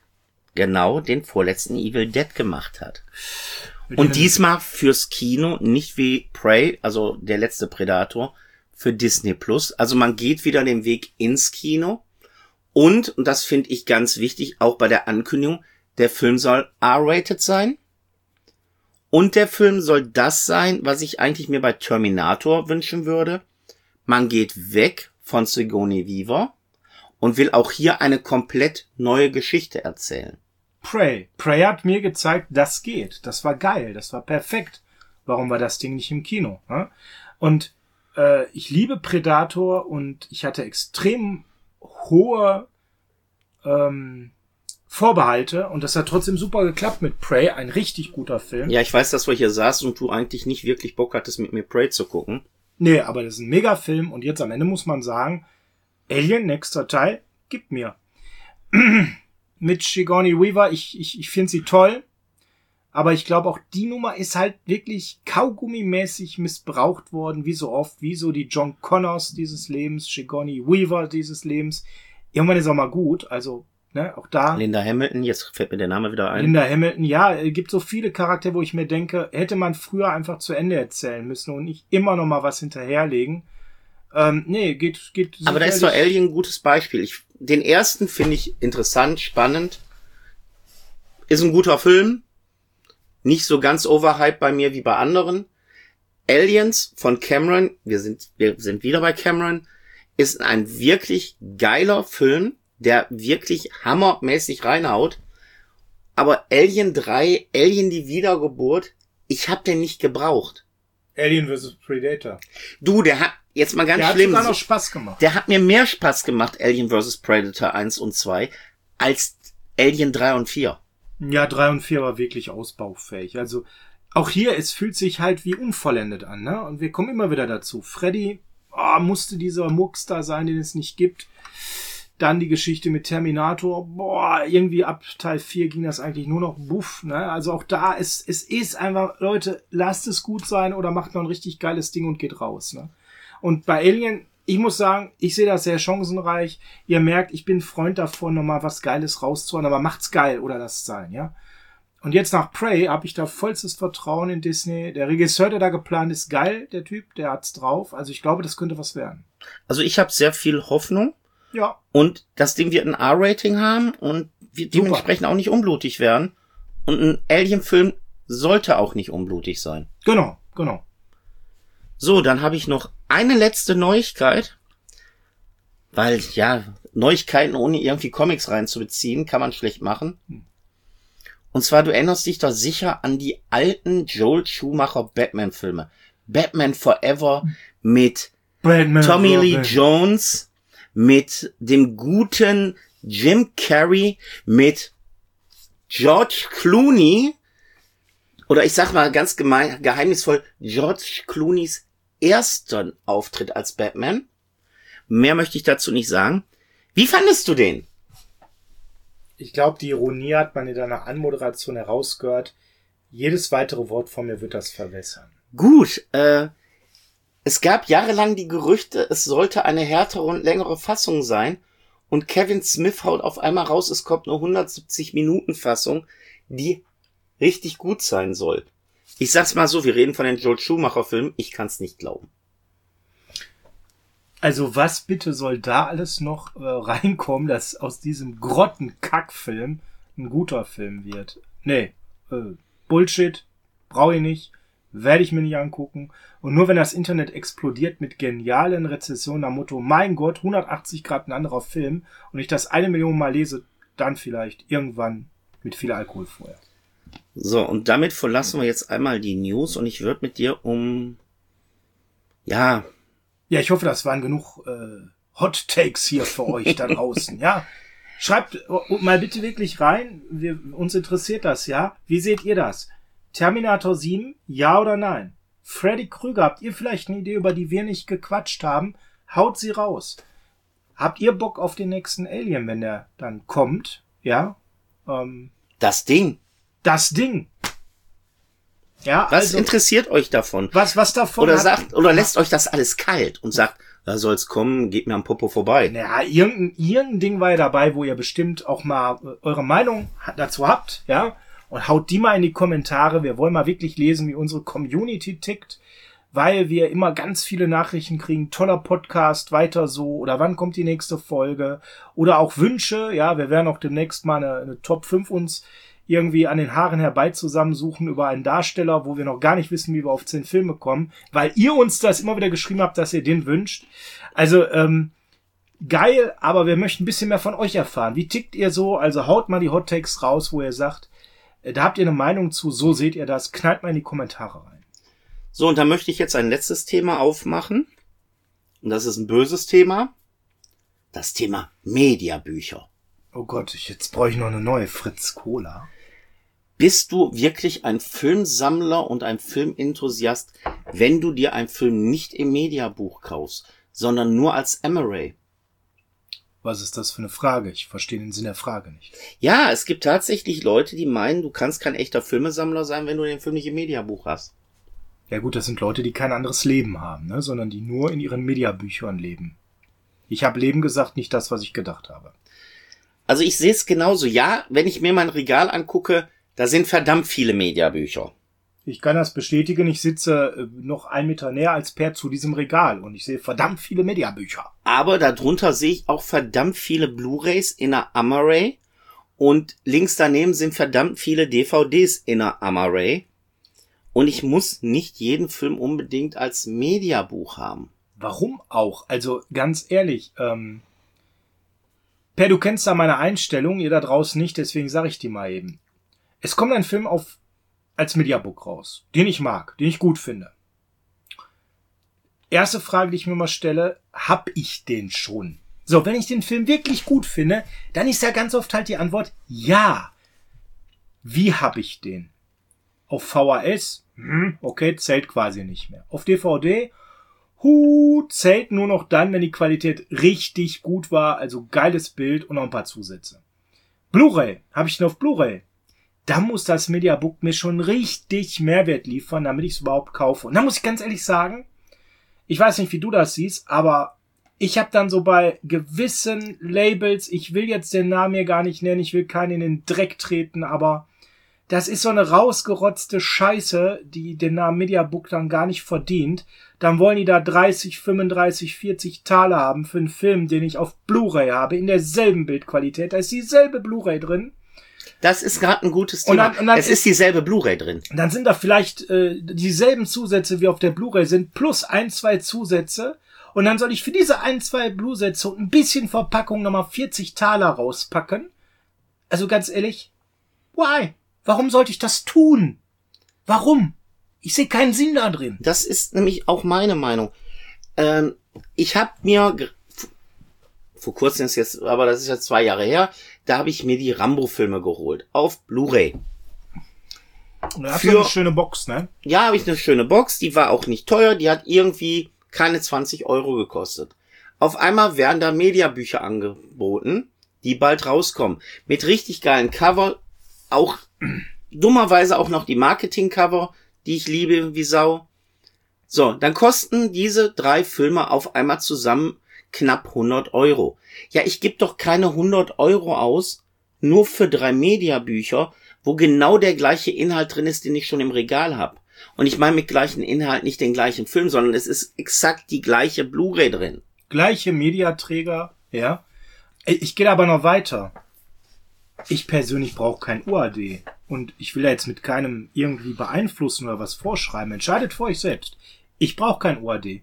Evil Dead gemacht hat. Und diesmal fürs Kino, nicht wie Prey, also der letzte Predator, für Disney Plus. Also man geht wieder den Weg ins Kino. Und das finde ich ganz wichtig, auch bei der Ankündigung, der Film soll R-rated sein. Und der Film soll das sein, was ich eigentlich mir bei Terminator wünschen würde. Man geht weg von Sigourney Weaver und will auch hier eine komplett neue Geschichte erzählen. Prey hat mir gezeigt, das geht. Das war geil, das war perfekt. Warum war das Ding nicht im Kino? Und ich liebe Predator und ich hatte extrem hohe Vorbehalte, und das hat trotzdem super geklappt mit Prey, ein richtig guter Film. Ja, ich weiß, dass wir hier saßen und du eigentlich nicht wirklich Bock hattest, mit mir Prey zu gucken. Nee, aber das ist ein Megafilm, und jetzt am Ende muss man sagen, Alien, nächster Teil, gib mir. Mit Sigourney Weaver, ich finde sie toll, aber ich glaube auch die Nummer ist halt wirklich kaugummimäßig missbraucht worden, wie so oft, wie so die John Connors dieses Lebens, Sigourney Weaver dieses Lebens. Irgendwann ist auch mal gut, also ne, auch da. Linda Hamilton, jetzt fällt mir der Name wieder ein. Linda Hamilton, ja, gibt so viele Charaktere, wo ich mir denke, hätte man früher einfach zu Ende erzählen müssen und nicht immer noch mal was hinterherlegen. Nee, geht Aber da ist doch Alien ein gutes Beispiel. Den ersten finde ich interessant, spannend. Ist ein guter Film. Nicht so ganz overhyped bei mir wie bei anderen. Aliens von Cameron, wir sind wieder bei Cameron, ist ein wirklich geiler Film, der wirklich hammermäßig reinhaut. Aber Alien 3, Alien die Wiedergeburt, ich hab den nicht gebraucht. Alien vs. Predator. Du, der hat, jetzt mal ganz schlimm. Der hat sogar noch Spaß gemacht. Der hat mir mehr Spaß gemacht, Alien vs. Predator 1 und 2, als Alien 3 und 4. Ja, 3 und 4 war wirklich ausbaufähig. Also, auch hier, es fühlt sich halt wie unvollendet an, ne? Und wir kommen immer wieder dazu. Freddy, musste dieser Murks da sein, den es nicht gibt. Dann die Geschichte mit Terminator. Irgendwie ab Teil 4 ging das eigentlich nur noch buff, ne? Also auch da, es ist einfach, Leute, lasst es gut sein oder macht noch ein richtig geiles Ding und geht raus, ne? Und bei Alien, ich muss sagen, ich sehe das sehr chancenreich. Ihr merkt, ich bin Freund davon, nochmal was Geiles rauszuhauen, aber macht's geil oder lasst sein, ja? Und jetzt nach Prey habe ich da vollstes Vertrauen in Disney. Der Regisseur, der da geplant ist, geil, der Typ, der hat's drauf. Also ich glaube, das könnte was werden. Also ich habe sehr viel Hoffnung. Ja. Und das Ding wird ein R-Rating haben und wird dementsprechend auch nicht unblutig werden. Und ein Alien-Film sollte auch nicht unblutig sein. Genau. So, dann habe ich noch eine letzte Neuigkeit. Weil, ja, Neuigkeiten ohne irgendwie Comics reinzubeziehen, kann man schlecht machen. Und zwar, du erinnerst dich doch sicher an die alten Joel Schumacher Batman-Filme. Batman Forever mit Tommy Lee Jones, mit dem guten Jim Carrey, mit George Clooney, oder ich sag mal ganz geheimnisvoll, George Clooneys ersten Auftritt als Batman. Mehr möchte ich dazu nicht sagen. Wie fandest du den? Ich glaube, die Ironie hat man in deiner Anmoderation herausgehört. Jedes weitere Wort von mir wird das verwässern. Gut, es gab jahrelang die Gerüchte, es sollte eine härtere und längere Fassung sein. Und Kevin Smith haut auf einmal raus, es kommt eine 170-Minuten-Fassung, die richtig gut sein soll. Ich sag's mal so, wir reden von den Joel Schumacher-Filmen, ich kann's nicht glauben. Also was bitte soll da alles noch reinkommen, dass aus diesem Grottenkackfilm ein guter Film wird? Nee, Bullshit, brauche ich nicht, werde ich mir nicht angucken. Und nur wenn das Internet explodiert mit genialen Rezessionen am Motto, mein Gott, 180 Grad ein anderer Film, und ich das 1 Million Mal lese, dann vielleicht irgendwann mit viel Alkohol vorher. So, und damit verlassen wir jetzt einmal die News und ich würde mit dir Ja, ich hoffe, das waren genug Hot Takes hier für euch da draußen, ja. Schreibt mal bitte wirklich rein, uns interessiert das, ja. Wie seht ihr das? Terminator 7, ja oder nein? Freddy Krüger, habt ihr vielleicht eine Idee, über die wir nicht gequatscht haben? Haut sie raus. Habt ihr Bock auf den nächsten Alien, wenn der dann kommt? Ja. Das Ding. Ja, was also, interessiert euch davon? Was davon? Oder lässt euch das alles kalt und sagt, da soll's kommen, geht mir am Popo vorbei. Naja, irgendein Ding war ja dabei, wo ihr bestimmt auch mal eure Meinung dazu habt, ja? Und haut die mal in die Kommentare. Wir wollen mal wirklich lesen, wie unsere Community tickt, weil wir immer ganz viele Nachrichten kriegen. Toller Podcast, weiter so. Oder wann kommt die nächste Folge? Oder auch Wünsche. Ja, wir werden auch demnächst mal eine Top 5 uns irgendwie an den Haaren herbei zusammensuchen über einen Darsteller, wo wir noch gar nicht wissen, wie wir auf 10 Filme kommen, weil ihr uns das immer wieder geschrieben habt, dass ihr den wünscht. Also, geil, aber wir möchten ein bisschen mehr von euch erfahren. Wie tickt ihr so? Also haut mal die Hot Takes raus, wo ihr sagt, da habt ihr eine Meinung zu, so seht ihr das, knallt mal in die Kommentare rein. So, und da möchte ich jetzt ein letztes Thema aufmachen. Und das ist ein böses Thema. Das Thema Mediabücher. Oh Gott, jetzt brauche ich noch eine neue Fritz Cola. Bist du wirklich ein Filmsammler und ein Filmenthusiast, wenn du dir einen Film nicht im Mediabuch kaufst, sondern nur als Emery? Was ist das für eine Frage? Ich verstehe den Sinn der Frage nicht. Ja, es gibt tatsächlich Leute, die meinen, du kannst kein echter Filmesammler sein, wenn du den Film nicht im Mediabuch hast. Ja gut, das sind Leute, die kein anderes Leben haben, ne? Sondern die nur in ihren Mediabüchern leben. Ich habe Leben gesagt, nicht das, was ich gedacht habe. Also ich sehe es genauso. Ja, wenn ich mir mein Regal angucke, da sind verdammt viele Mediabücher. Ich kann das bestätigen. Ich sitze noch 1 Meter näher als Per zu diesem Regal und ich sehe verdammt viele Mediabücher. Aber darunter sehe ich auch verdammt viele Blu-rays in der Amaray und links daneben sind verdammt viele DVDs in der Amaray. Und ich muss nicht jeden Film unbedingt als Mediabuch haben. Warum auch? Also ganz ehrlich, Per, du kennst da meine Einstellung, ihr da draußen nicht, deswegen sage ich dir mal eben. Es kommt ein Film als Mediabook raus, den ich mag, den ich gut finde. Erste Frage, die ich mir mal stelle, hab ich den schon? So, wenn ich den Film wirklich gut finde, dann ist ja ganz oft halt die Antwort, ja. Wie hab ich den? Auf VHS? Okay, zählt quasi nicht mehr. Auf DVD? Zählt nur noch dann, wenn die Qualität richtig gut war, also geiles Bild und noch ein paar Zusätze. Blu-ray, habe ich den auf Blu-ray? Da muss das Mediabook mir schon richtig Mehrwert liefern, damit ich es überhaupt kaufe. Und da muss ich ganz ehrlich sagen, ich weiß nicht, wie du das siehst, aber ich habe dann so bei gewissen Labels, ich will jetzt den Namen hier gar nicht nennen, ich will keinen in den Dreck treten, aber das ist so eine rausgerotzte Scheiße, die den Namen Mediabook dann gar nicht verdient. Dann wollen die da 30, 35, 40 Taler haben für einen Film, den ich auf Blu-ray habe, in derselben Bildqualität. Da ist dieselbe Blu-ray drin. Das ist gerade ein gutes Thema. Und dann es ist dieselbe Blu-ray drin. Dann sind da vielleicht dieselben Zusätze wie auf der Blu-ray sind, plus 1, 2 Zusätze. Und dann soll ich für diese 1, 2 Blu-Sätze und ein bisschen Verpackung nochmal 40 Taler rauspacken. Also ganz ehrlich, why? Warum sollte ich das tun? Warum? Ich sehe keinen Sinn da drin. Das ist nämlich auch meine Meinung. Ich habe mir vor kurzem ist jetzt, aber das ist ja 2 Jahre her, da habe ich mir die Rambo-Filme geholt auf Blu-ray. Und da hast du eine schöne Box, ne? Ja, habe ich eine schöne Box. Die war auch nicht teuer. Die hat irgendwie keine 20 Euro gekostet. Auf einmal werden da Mediabücher angeboten, die bald rauskommen, mit richtig geilen Cover. Auch dummerweise auch noch die Marketing-Cover, die ich liebe wie Sau. So, dann kosten diese 3 Filme auf einmal zusammen knapp 100 Euro. Ja, ich gebe doch keine 100 Euro aus, nur für 3 Mediabücher, wo genau der gleiche Inhalt drin ist, den ich schon im Regal habe. Und ich meine mit gleichen Inhalt nicht den gleichen Film, sondern es ist exakt die gleiche Blu-ray drin. Gleiche Mediaträger, ja. Ich gehe aber noch weiter. Ich persönlich brauche kein UAD. Und ich will ja jetzt mit keinem irgendwie beeinflussen oder was vorschreiben. Entscheidet für euch selbst. Ich brauche kein UAD.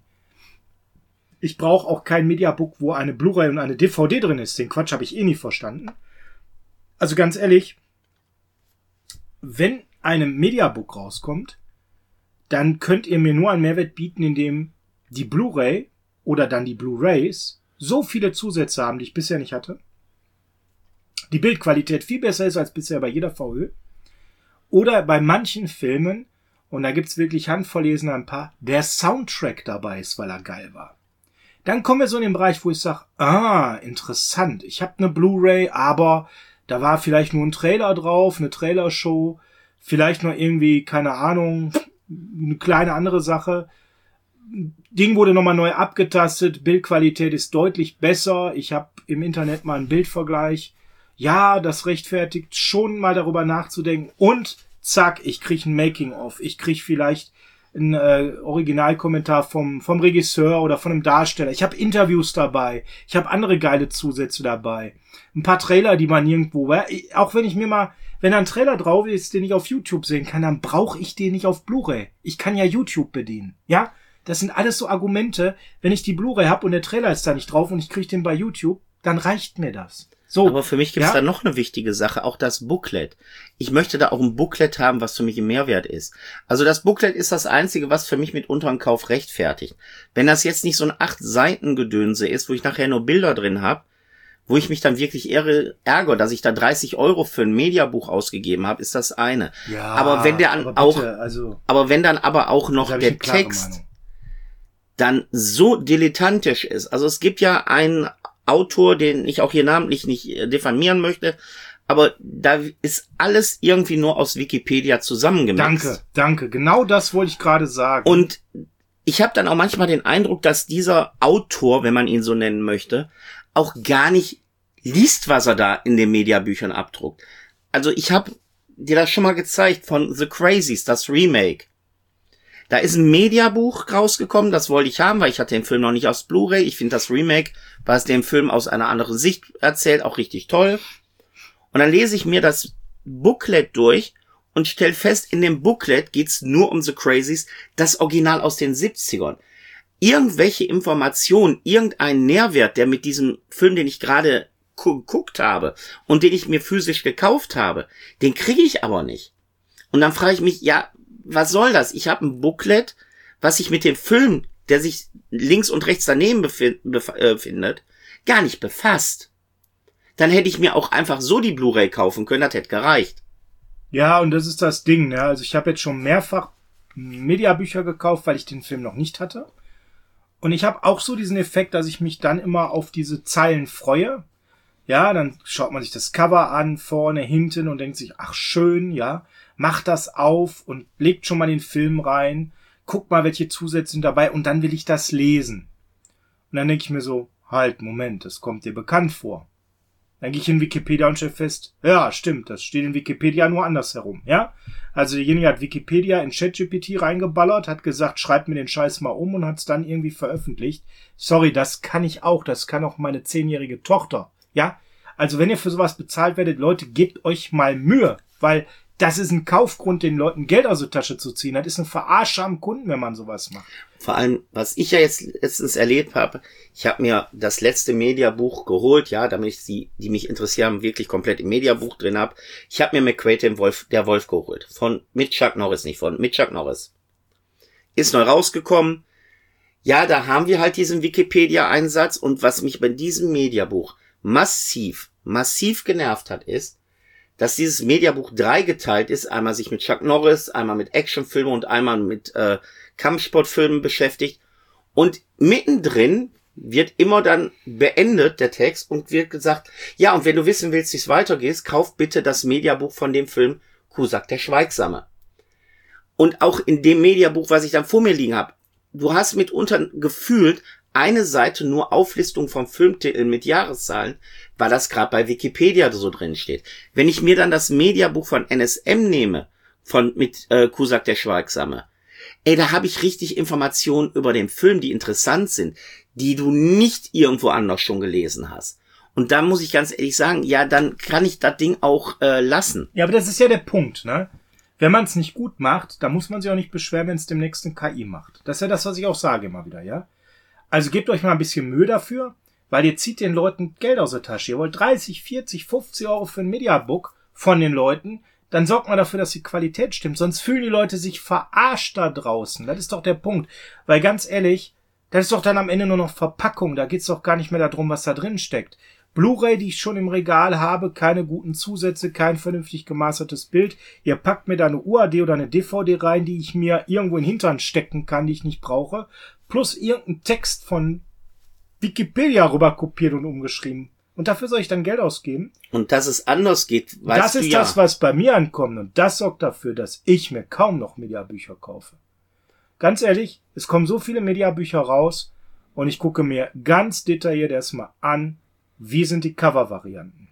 Ich brauche auch kein Mediabook, wo eine Blu-ray und eine DVD drin ist. Den Quatsch habe ich eh nie verstanden. Also ganz ehrlich, wenn ein Mediabook rauskommt, dann könnt ihr mir nur einen Mehrwert bieten, indem die Blu-ray oder dann die Blu-rays so viele Zusätze haben, die ich bisher nicht hatte. Die Bildqualität viel besser ist als bisher bei jeder VÖ. Oder bei manchen Filmen, und da gibt's wirklich handverlesen ein paar, der Soundtrack dabei ist, weil er geil war. Dann kommen wir so in den Bereich, wo ich sage, interessant, ich habe eine Blu-ray, aber da war vielleicht nur ein Trailer drauf, eine Trailershow, vielleicht noch irgendwie, keine Ahnung, eine kleine andere Sache. Ding wurde nochmal neu abgetastet, Bildqualität ist deutlich besser, ich habe im Internet mal einen Bildvergleich. Ja, das rechtfertigt schon mal darüber nachzudenken und zack, ich krieg ein Making-of, ich krieg vielleicht einen Originalkommentar vom Regisseur oder von einem Darsteller. Ich habe Interviews dabei, ich habe andere geile Zusätze dabei, ein paar Trailer, die man nirgendwo, auch wenn ich mir mal, wenn da ein Trailer drauf ist, den ich auf YouTube sehen kann, dann brauche ich den nicht auf Blu-ray. Ich kann ja YouTube bedienen, ja? Das sind alles so Argumente, wenn ich die Blu-ray habe und der Trailer ist da nicht drauf und ich krieg den bei YouTube, dann reicht mir das. So, aber für mich gibt's da noch eine wichtige Sache, auch das Booklet. Ich möchte da auch ein Booklet haben, was für mich ein Mehrwert ist. Also das Booklet ist das Einzige, was für mich mitunter einen Kauf rechtfertigt. Wenn das jetzt nicht so ein 8-Seiten-Gedönse ist, wo ich nachher nur Bilder drin habe, wo ich mich dann wirklich ärgere, dass ich da 30 Euro für ein Mediabuch ausgegeben habe, ist das eine. Ja, aber wenn der aber wenn dann aber auch noch der Text dann so dilettantisch ist. Also es gibt ja einen Autor, den ich auch hier namentlich nicht diffamieren möchte, aber da ist alles irgendwie nur aus Wikipedia zusammengemixt. Danke, genau das wollte ich gerade sagen. Und ich habe dann auch manchmal den Eindruck, dass dieser Autor, wenn man ihn so nennen möchte, auch gar nicht liest, was er da in den Mediabüchern abdruckt. Also ich habe dir das schon mal gezeigt von The Crazies, das Remake. Da ist ein Mediabuch rausgekommen, das wollte ich haben, weil ich hatte den Film noch nicht aus Blu-ray. Ich finde das Remake, was den Film aus einer anderen Sicht erzählt, auch richtig toll. Und dann lese ich mir das Booklet durch und stelle fest, in dem Booklet geht's nur um The Crazies, das Original aus den 70ern. Irgendwelche Informationen, irgendein Nährwert, der mit diesem Film, den ich gerade geguckt habe und den ich mir physisch gekauft habe, den kriege ich aber nicht. Und dann frage ich mich, ja, was soll das? Ich habe ein Booklet, was sich mit dem Film, der sich links und rechts daneben befindet, gar nicht befasst. Dann hätte ich mir auch einfach so die Blu-ray kaufen können, das hätte gereicht. Ja, und das ist das Ding, ne? Also ich habe jetzt schon mehrfach Mediabücher gekauft, weil ich den Film noch nicht hatte. Und ich habe auch so diesen Effekt, dass ich mich dann immer auf diese Zeilen freue. Ja, dann schaut man sich das Cover an, vorne, hinten und denkt sich, ach schön, ja, macht das auf und legt schon mal den Film rein, guckt mal, welche Zusätze sind dabei und dann will ich das lesen. Und dann denke ich mir so, halt, Moment, das kommt dir bekannt vor. Dann gehe ich in Wikipedia und stelle fest, ja, stimmt, das steht in Wikipedia nur andersherum, ja. Also derjenige hat Wikipedia in ChatGPT reingeballert, hat gesagt, schreibt mir den Scheiß mal um und hat es dann irgendwie veröffentlicht. Sorry, das kann ich auch, das kann auch meine 10-jährige Tochter, ja. Also wenn ihr für sowas bezahlt werdet, Leute, gebt euch mal Mühe, weil das ist ein Kaufgrund, den Leuten Geld aus der Tasche zu ziehen. Das ist ein Verarscher am Kunden, wenn man sowas macht. Vor allem, was ich ja jetzt letztens erlebt habe, ich habe mir das letzte Mediabuch geholt, ja, damit ich die mich interessieren, wirklich komplett im Mediabuch drin habe. Ich habe mir McQuaid der Wolf geholt. Mit Chuck Norris. Ist neu rausgekommen. Ja, da haben wir halt diesen Wikipedia-Einsatz und was mich bei diesem Mediabuch massiv genervt hat, ist, dass dieses Mediabuch dreigeteilt ist, einmal sich mit Chuck Norris, einmal mit Actionfilmen und einmal mit Kampfsportfilmen beschäftigt. Und mittendrin wird immer dann beendet, der Text, und wird gesagt, ja, und wenn du wissen willst, wie es weitergeht, kauf bitte das Mediabuch von dem Film Cusack der Schweigsame. Und auch in dem Mediabuch, was ich dann vor mir liegen habe, du hast mitunter gefühlt eine Seite nur Auflistung von Filmtiteln mit Jahreszahlen, weil das gerade bei Wikipedia so drin steht. Wenn ich mir dann das Mediabuch von NSM nehme, mit Cusack der Schweigsame, da habe ich richtig Informationen über den Film, die interessant sind, die du nicht irgendwo anders schon gelesen hast. Und da muss ich ganz ehrlich sagen, ja, dann kann ich das Ding auch lassen. Ja, aber das ist ja der Punkt, ne? Wenn man es nicht gut macht, dann muss man sich auch nicht beschweren, wenn es demnächst ein KI macht. Das ist ja das, was ich auch sage immer wieder, ja? Also gebt euch mal ein bisschen Mühe dafür, weil ihr zieht den Leuten Geld aus der Tasche. Ihr wollt 30, 40, 50 Euro für ein Mediabook von den Leuten, dann sorgt mal dafür, dass die Qualität stimmt. Sonst fühlen die Leute sich verarscht da draußen. Das ist doch der Punkt. Weil ganz ehrlich, das ist doch dann am Ende nur noch Verpackung. Da geht's doch gar nicht mehr darum, was da drin steckt. Blu-ray, die ich schon im Regal habe, keine guten Zusätze, kein vernünftig gemastertes Bild. Ihr packt mir da eine UAD oder eine DVD rein, die ich mir irgendwo in den Hintern stecken kann, die ich nicht brauche. Plus irgendein Text von Wikipedia rüber kopiert und umgeschrieben. Und dafür soll ich dann Geld ausgeben? Und dass es anders geht, weißt das du ist ja. das, was bei mir ankommt. Und das sorgt dafür, dass ich mir kaum noch Mediabücher kaufe. Ganz ehrlich, es kommen so viele Mediabücher raus und ich gucke mir ganz detailliert erstmal an, wie sind die Cover-Varianten?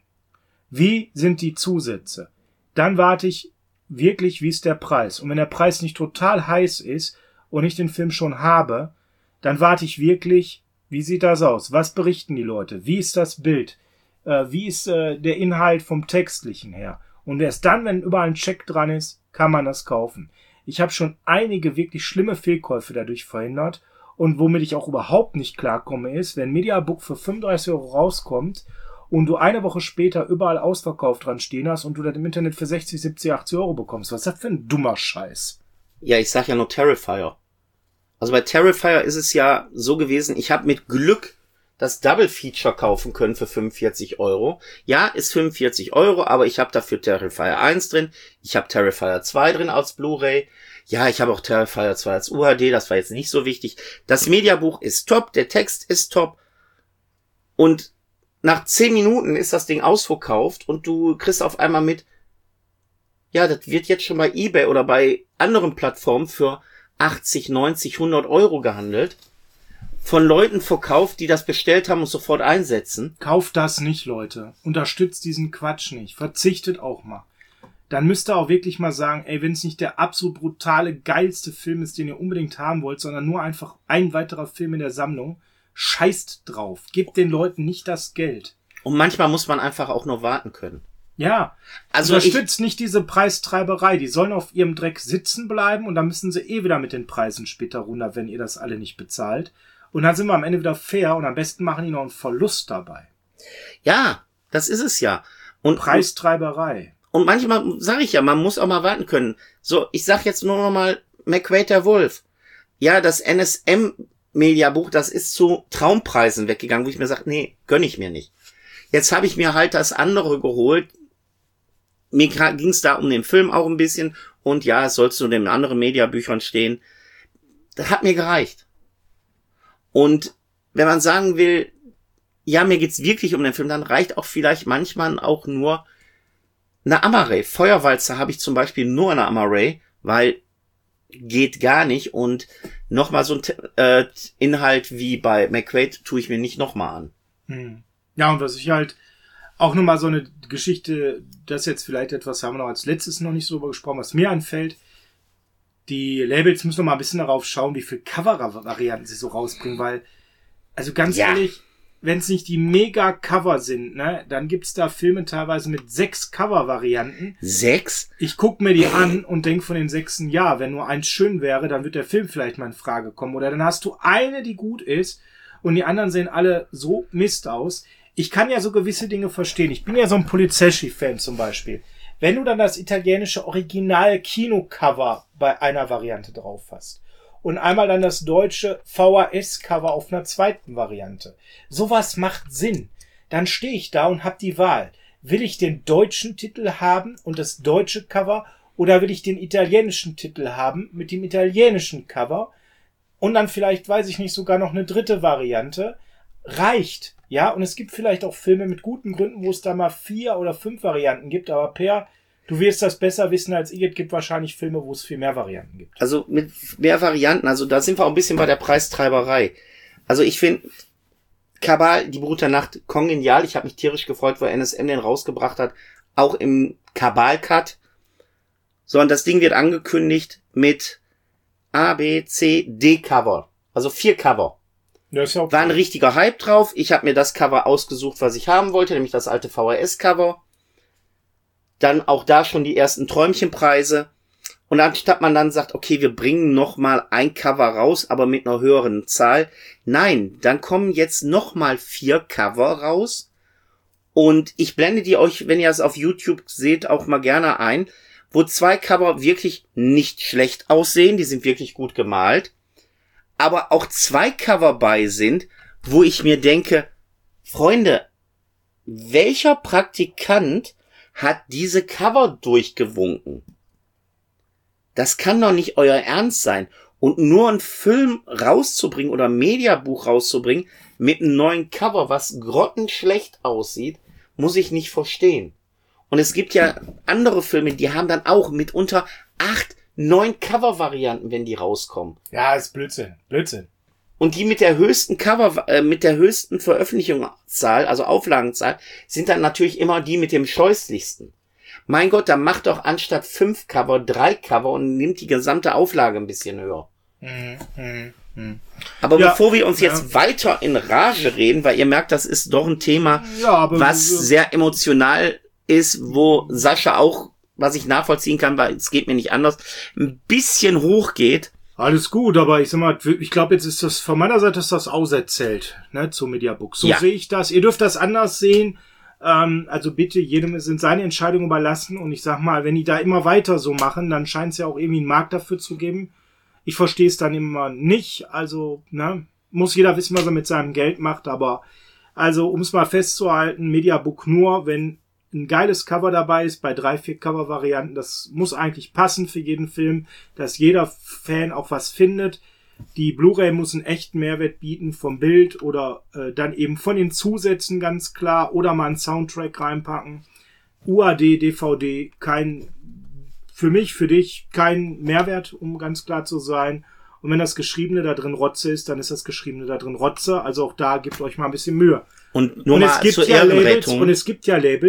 Wie sind die Zusätze? Dann warte ich wirklich, wie ist der Preis? Und wenn der Preis nicht total heiß ist und ich den Film schon habe, dann warte ich wirklich, wie sieht das aus? Was berichten die Leute? Wie ist das Bild? Wie ist der Inhalt vom Textlichen her? Und erst dann, wenn überall ein Check dran ist, kann man das kaufen. Ich habe schon einige wirklich schlimme Fehlkäufe dadurch verhindert. Und womit ich auch überhaupt nicht klarkomme ist, wenn ein Mediabook für 35 Euro rauskommt und du eine Woche später überall ausverkauft dran stehen hast und du das im Internet für 60, 70, 80 Euro bekommst. Was ist das für ein dummer Scheiß? Ja, ich sag ja nur Terrifier. Also bei Terrifier ist es ja so gewesen, ich habe mit Glück das Double Feature kaufen können für 45 Euro. Ja, ist 45 Euro, aber ich habe dafür Terrifier 1 drin, ich habe Terrifier 2 drin als Blu-ray. Ja, ich habe auch Terrifier 2 als UHD, das war jetzt nicht so wichtig. Das Mediabuch ist top, der Text ist top. Und nach 10 Minuten ist das Ding ausverkauft und du kriegst auf einmal mit, ja, das wird jetzt schon bei eBay oder bei anderen Plattformen für 80, 90, 100 Euro gehandelt. Von Leuten verkauft, die das bestellt haben und sofort einsetzen. Kauft das nicht, Leute. Unterstützt diesen Quatsch nicht. Verzichtet auch mal. dann müsst ihr auch wirklich mal sagen, ey, wenn es nicht der absolut brutale, geilste Film ist, den ihr unbedingt haben wollt, sondern nur einfach ein weiterer Film in der Sammlung, scheißt drauf. Gebt den Leuten nicht das Geld. Und manchmal muss man einfach auch nur warten können. Ja, also unterstützt nicht diese Preistreiberei. Die sollen auf ihrem Dreck sitzen bleiben und dann müssen sie wieder mit den Preisen später runter, wenn ihr das alle nicht bezahlt. Und dann sind wir am Ende wieder fair und am besten machen die noch einen Verlust dabei. Ja, das ist es ja. Und Preistreiberei. Und manchmal sage ich ja, man muss auch mal warten können. So, ich sag jetzt nur noch mal McQuaid der Wolf. Ja, das NSM-Mediabuch, das ist zu Traumpreisen weggegangen, wo ich mir sage, nee, gönn ich mir nicht. Jetzt habe ich mir halt das andere geholt. Mir ging es da um den Film auch ein bisschen. Und ja, es soll zu den anderen Mediabüchern stehen. Das hat mir gereicht. Und wenn man sagen will, ja, mir geht's wirklich um den Film, dann reicht auch vielleicht manchmal auch nur eine Amaray. Feuerwalzer habe ich zum Beispiel nur eine Amaray, weil geht gar nicht. Und nochmal so ein Inhalt wie bei McQuaid tue ich mir nicht nochmal an. Ja, und was ich halt auch nochmal so eine Geschichte, das jetzt vielleicht etwas, haben wir noch als letztes noch nicht so drüber gesprochen, was mir anfällt. Die Labels müssen noch mal ein bisschen darauf schauen, wie viel Cover-Varianten sie so rausbringen, weil, also ganz ehrlich, wenn es nicht die Mega-Cover sind, ne, dann gibt's da Filme teilweise mit 6 Cover-Varianten. 6? Ich guck mir die an und denk von den 6, ja, wenn nur eins schön wäre, dann wird der Film vielleicht mal in Frage kommen. Oder dann hast du eine, die gut ist und die anderen sehen alle so Mist aus. Ich kann ja so gewisse Dinge verstehen. Ich bin ja so ein Polizeschi-Fan zum Beispiel. Wenn du dann das italienische Original-Kino-Cover bei einer Variante drauf hast und einmal dann das deutsche VHS-Cover auf einer zweiten Variante. Sowas macht Sinn. Dann stehe ich da und habe die Wahl. Will ich den deutschen Titel haben und das deutsche Cover oder will ich den italienischen Titel haben mit dem italienischen Cover und dann vielleicht, weiß ich nicht, sogar noch eine dritte Variante? Reicht. Ja, und es gibt vielleicht auch Filme mit guten Gründen, wo es da mal 4 oder 5 Varianten gibt, aber Per, du wirst das besser wissen als ich. Es gibt wahrscheinlich Filme, wo es viel mehr Varianten gibt. Also mit mehr Varianten, also da sind wir auch ein bisschen bei der Preistreiberei. Also ich finde Kabal, die Brut der Nacht, kongenial. Ich habe mich tierisch gefreut, wo NSM den rausgebracht hat, auch im Kabal-Cut. So, und das Ding wird angekündigt mit A, B, C, D Cover. Also 4 Cover. Ja, war ein richtiger Hype drauf. Ich habe mir das Cover ausgesucht, was ich haben wollte, nämlich das alte VHS-Cover. Dann auch da schon die ersten Träumchenpreise. Und anstatt man dann sagt, okay, wir bringen noch mal ein Cover raus, aber mit einer höheren Zahl. Nein, dann kommen jetzt noch mal 4 Cover raus. Und ich blende die euch, wenn ihr es auf YouTube seht, auch mal gerne ein, wo 2 Cover wirklich nicht schlecht aussehen. Die sind wirklich gut gemalt. Aber auch 2 Cover bei sind, wo ich mir denke, Freunde, welcher Praktikant hat diese Cover durchgewunken? Das kann doch nicht euer Ernst sein. Und nur einen Film rauszubringen oder ein Mediabuch rauszubringen mit einem neuen Cover, was grottenschlecht aussieht, muss ich nicht verstehen. Und es gibt ja andere Filme, die haben dann auch mitunter 8, 9 Cover-Varianten, wenn die rauskommen. Ja, ist Blödsinn. Blödsinn. Und die mit der höchsten mit der höchsten Veröffentlichungszahl, also Auflagenzahl, sind dann natürlich immer die mit dem scheußlichsten. Mein Gott, dann macht doch anstatt 5 Cover 3 Cover und nimmt die gesamte Auflage ein bisschen höher. Aber ja, bevor wir uns jetzt weiter in Rage reden, weil ihr merkt, das ist doch ein Thema, was sehr emotional ist, wo Sascha auch, was ich nachvollziehen kann, weil es geht mir nicht anders, ein bisschen hochgeht. Alles gut, aber ich sag mal, ich glaube, jetzt ist das von meiner Seite ist das auserzählt, ne, zum Mediabook. So sehe ich das. Ihr dürft das anders sehen. Also bitte, jedem sind seine Entscheidungen überlassen. Und ich sag mal, wenn die da immer weiter so machen, dann scheint es ja auch irgendwie einen Markt dafür zu geben. Ich verstehe es dann immer nicht. Also, ne, muss jeder wissen, was er mit seinem Geld macht. Aber, also, um es mal festzuhalten, Mediabook nur, wenn ein geiles Cover dabei ist, bei 3, 4 Cover-Varianten, das muss eigentlich passen für jeden Film, dass jeder Fan auch was findet. Die Blu-ray muss einen echten Mehrwert bieten vom Bild oder dann eben von den Zusätzen ganz klar oder mal einen Soundtrack reinpacken. UAD, DVD, für mich, für dich, kein Mehrwert, um ganz klar zu sein. Und wenn das Geschriebene da drin Rotze ist, dann ist das Geschriebene da drin Rotze. Also auch da gebt euch mal ein bisschen Mühe. Und nur mal zur Ehrenrettung. Und es gibt ja Labels,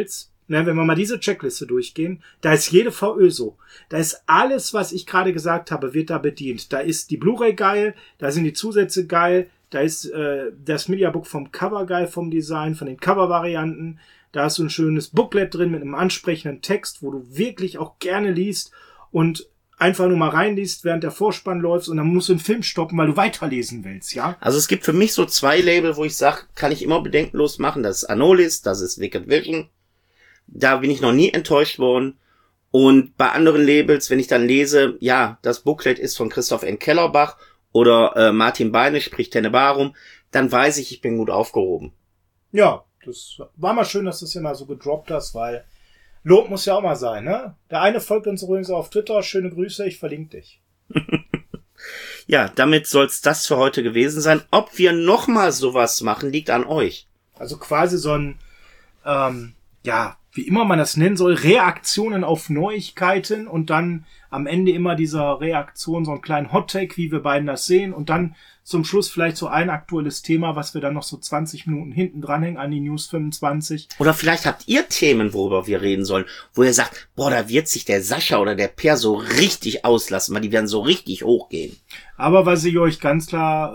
ne, wenn wir mal diese Checkliste durchgehen, da ist jede VÖ so. Da ist alles, was ich gerade gesagt habe, wird da bedient. Da ist die Blu-ray geil, da sind die Zusätze geil, da ist das Mediabook vom Cover geil, vom Design, von den Cover-Varianten. Da hast du ein schönes Booklet drin mit einem ansprechenden Text, wo du wirklich auch gerne liest und einfach nur mal reinliest, während der Vorspann läuft und dann musst du den Film stoppen, weil du weiterlesen willst, ja? Also es gibt für mich so 2 Label, wo ich sage, kann ich immer bedenkenlos machen. Das ist Anolis, das ist Wicked Vision. Da bin ich noch nie enttäuscht worden. Und bei anderen Labels, wenn ich dann lese, ja, das Booklet ist von Christoph N. Kellerbach oder Martin Beine spricht Tenebarum, dann weiß ich bin gut aufgehoben. Ja, das war mal schön, dass du es hier mal so gedroppt hast, weil Lob muss ja auch mal sein, ne? Der eine folgt uns übrigens auf Twitter. Schöne Grüße, ich verlinke dich. Ja, damit soll's das für heute gewesen sein. Ob wir nochmal sowas machen, liegt an euch. Also quasi so ein, wie immer man das nennen soll, Reaktionen auf Neuigkeiten und dann am Ende immer dieser Reaktion so einen kleinen Hot-Take, wie wir beiden das sehen und dann zum Schluss vielleicht so ein aktuelles Thema, was wir dann noch so 20 Minuten hinten dranhängen an die News 25. Oder vielleicht habt ihr Themen, worüber wir reden sollen, wo ihr sagt, boah, da wird sich der Sascha oder der Per so richtig auslassen, weil die werden so richtig hochgehen. Aber was wir euch ganz klar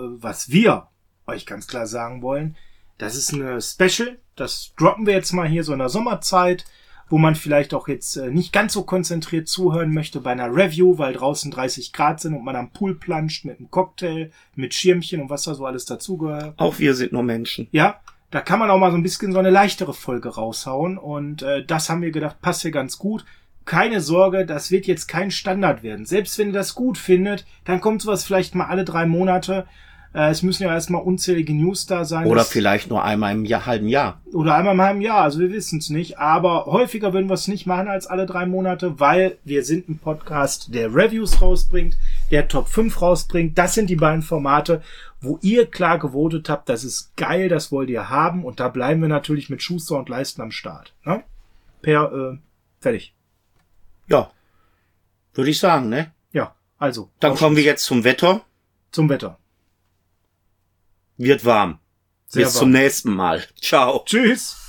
sagen wollen, das ist eine Special, das droppen wir jetzt mal hier so in der Sommerzeit, wo man vielleicht auch jetzt nicht ganz so konzentriert zuhören möchte bei einer Review, weil draußen 30 Grad sind und man am Pool planscht mit einem Cocktail, mit Schirmchen und was da so alles dazugehört. Auch wir sind nur Menschen. Ja, da kann man auch mal so ein bisschen so eine leichtere Folge raushauen und das haben wir gedacht, passt hier ganz gut. Keine Sorge, das wird jetzt kein Standard werden. Selbst wenn ihr das gut findet, dann kommt sowas vielleicht mal alle 3 Monate. Es müssen ja erstmal unzählige News da sein. Oder vielleicht nur einmal im halben Jahr. Oder einmal im halben Jahr, also wir wissen es nicht. Aber häufiger würden wir es nicht machen als alle 3 Monate, weil wir sind ein Podcast, der Reviews rausbringt, der Top 5 rausbringt. Das sind die beiden Formate, wo ihr klar gewotet habt, das ist geil, das wollt ihr haben. Und da bleiben wir natürlich mit Schuster und Leisten am Start. Ne? Fertig. Ja, würde ich sagen, ne? Ja, also. Dann kommen wir jetzt zum Wetter. Zum Wetter. Wird warm. Sehr Bis warm. zum nächsten Mal. Ciao. Tschüss.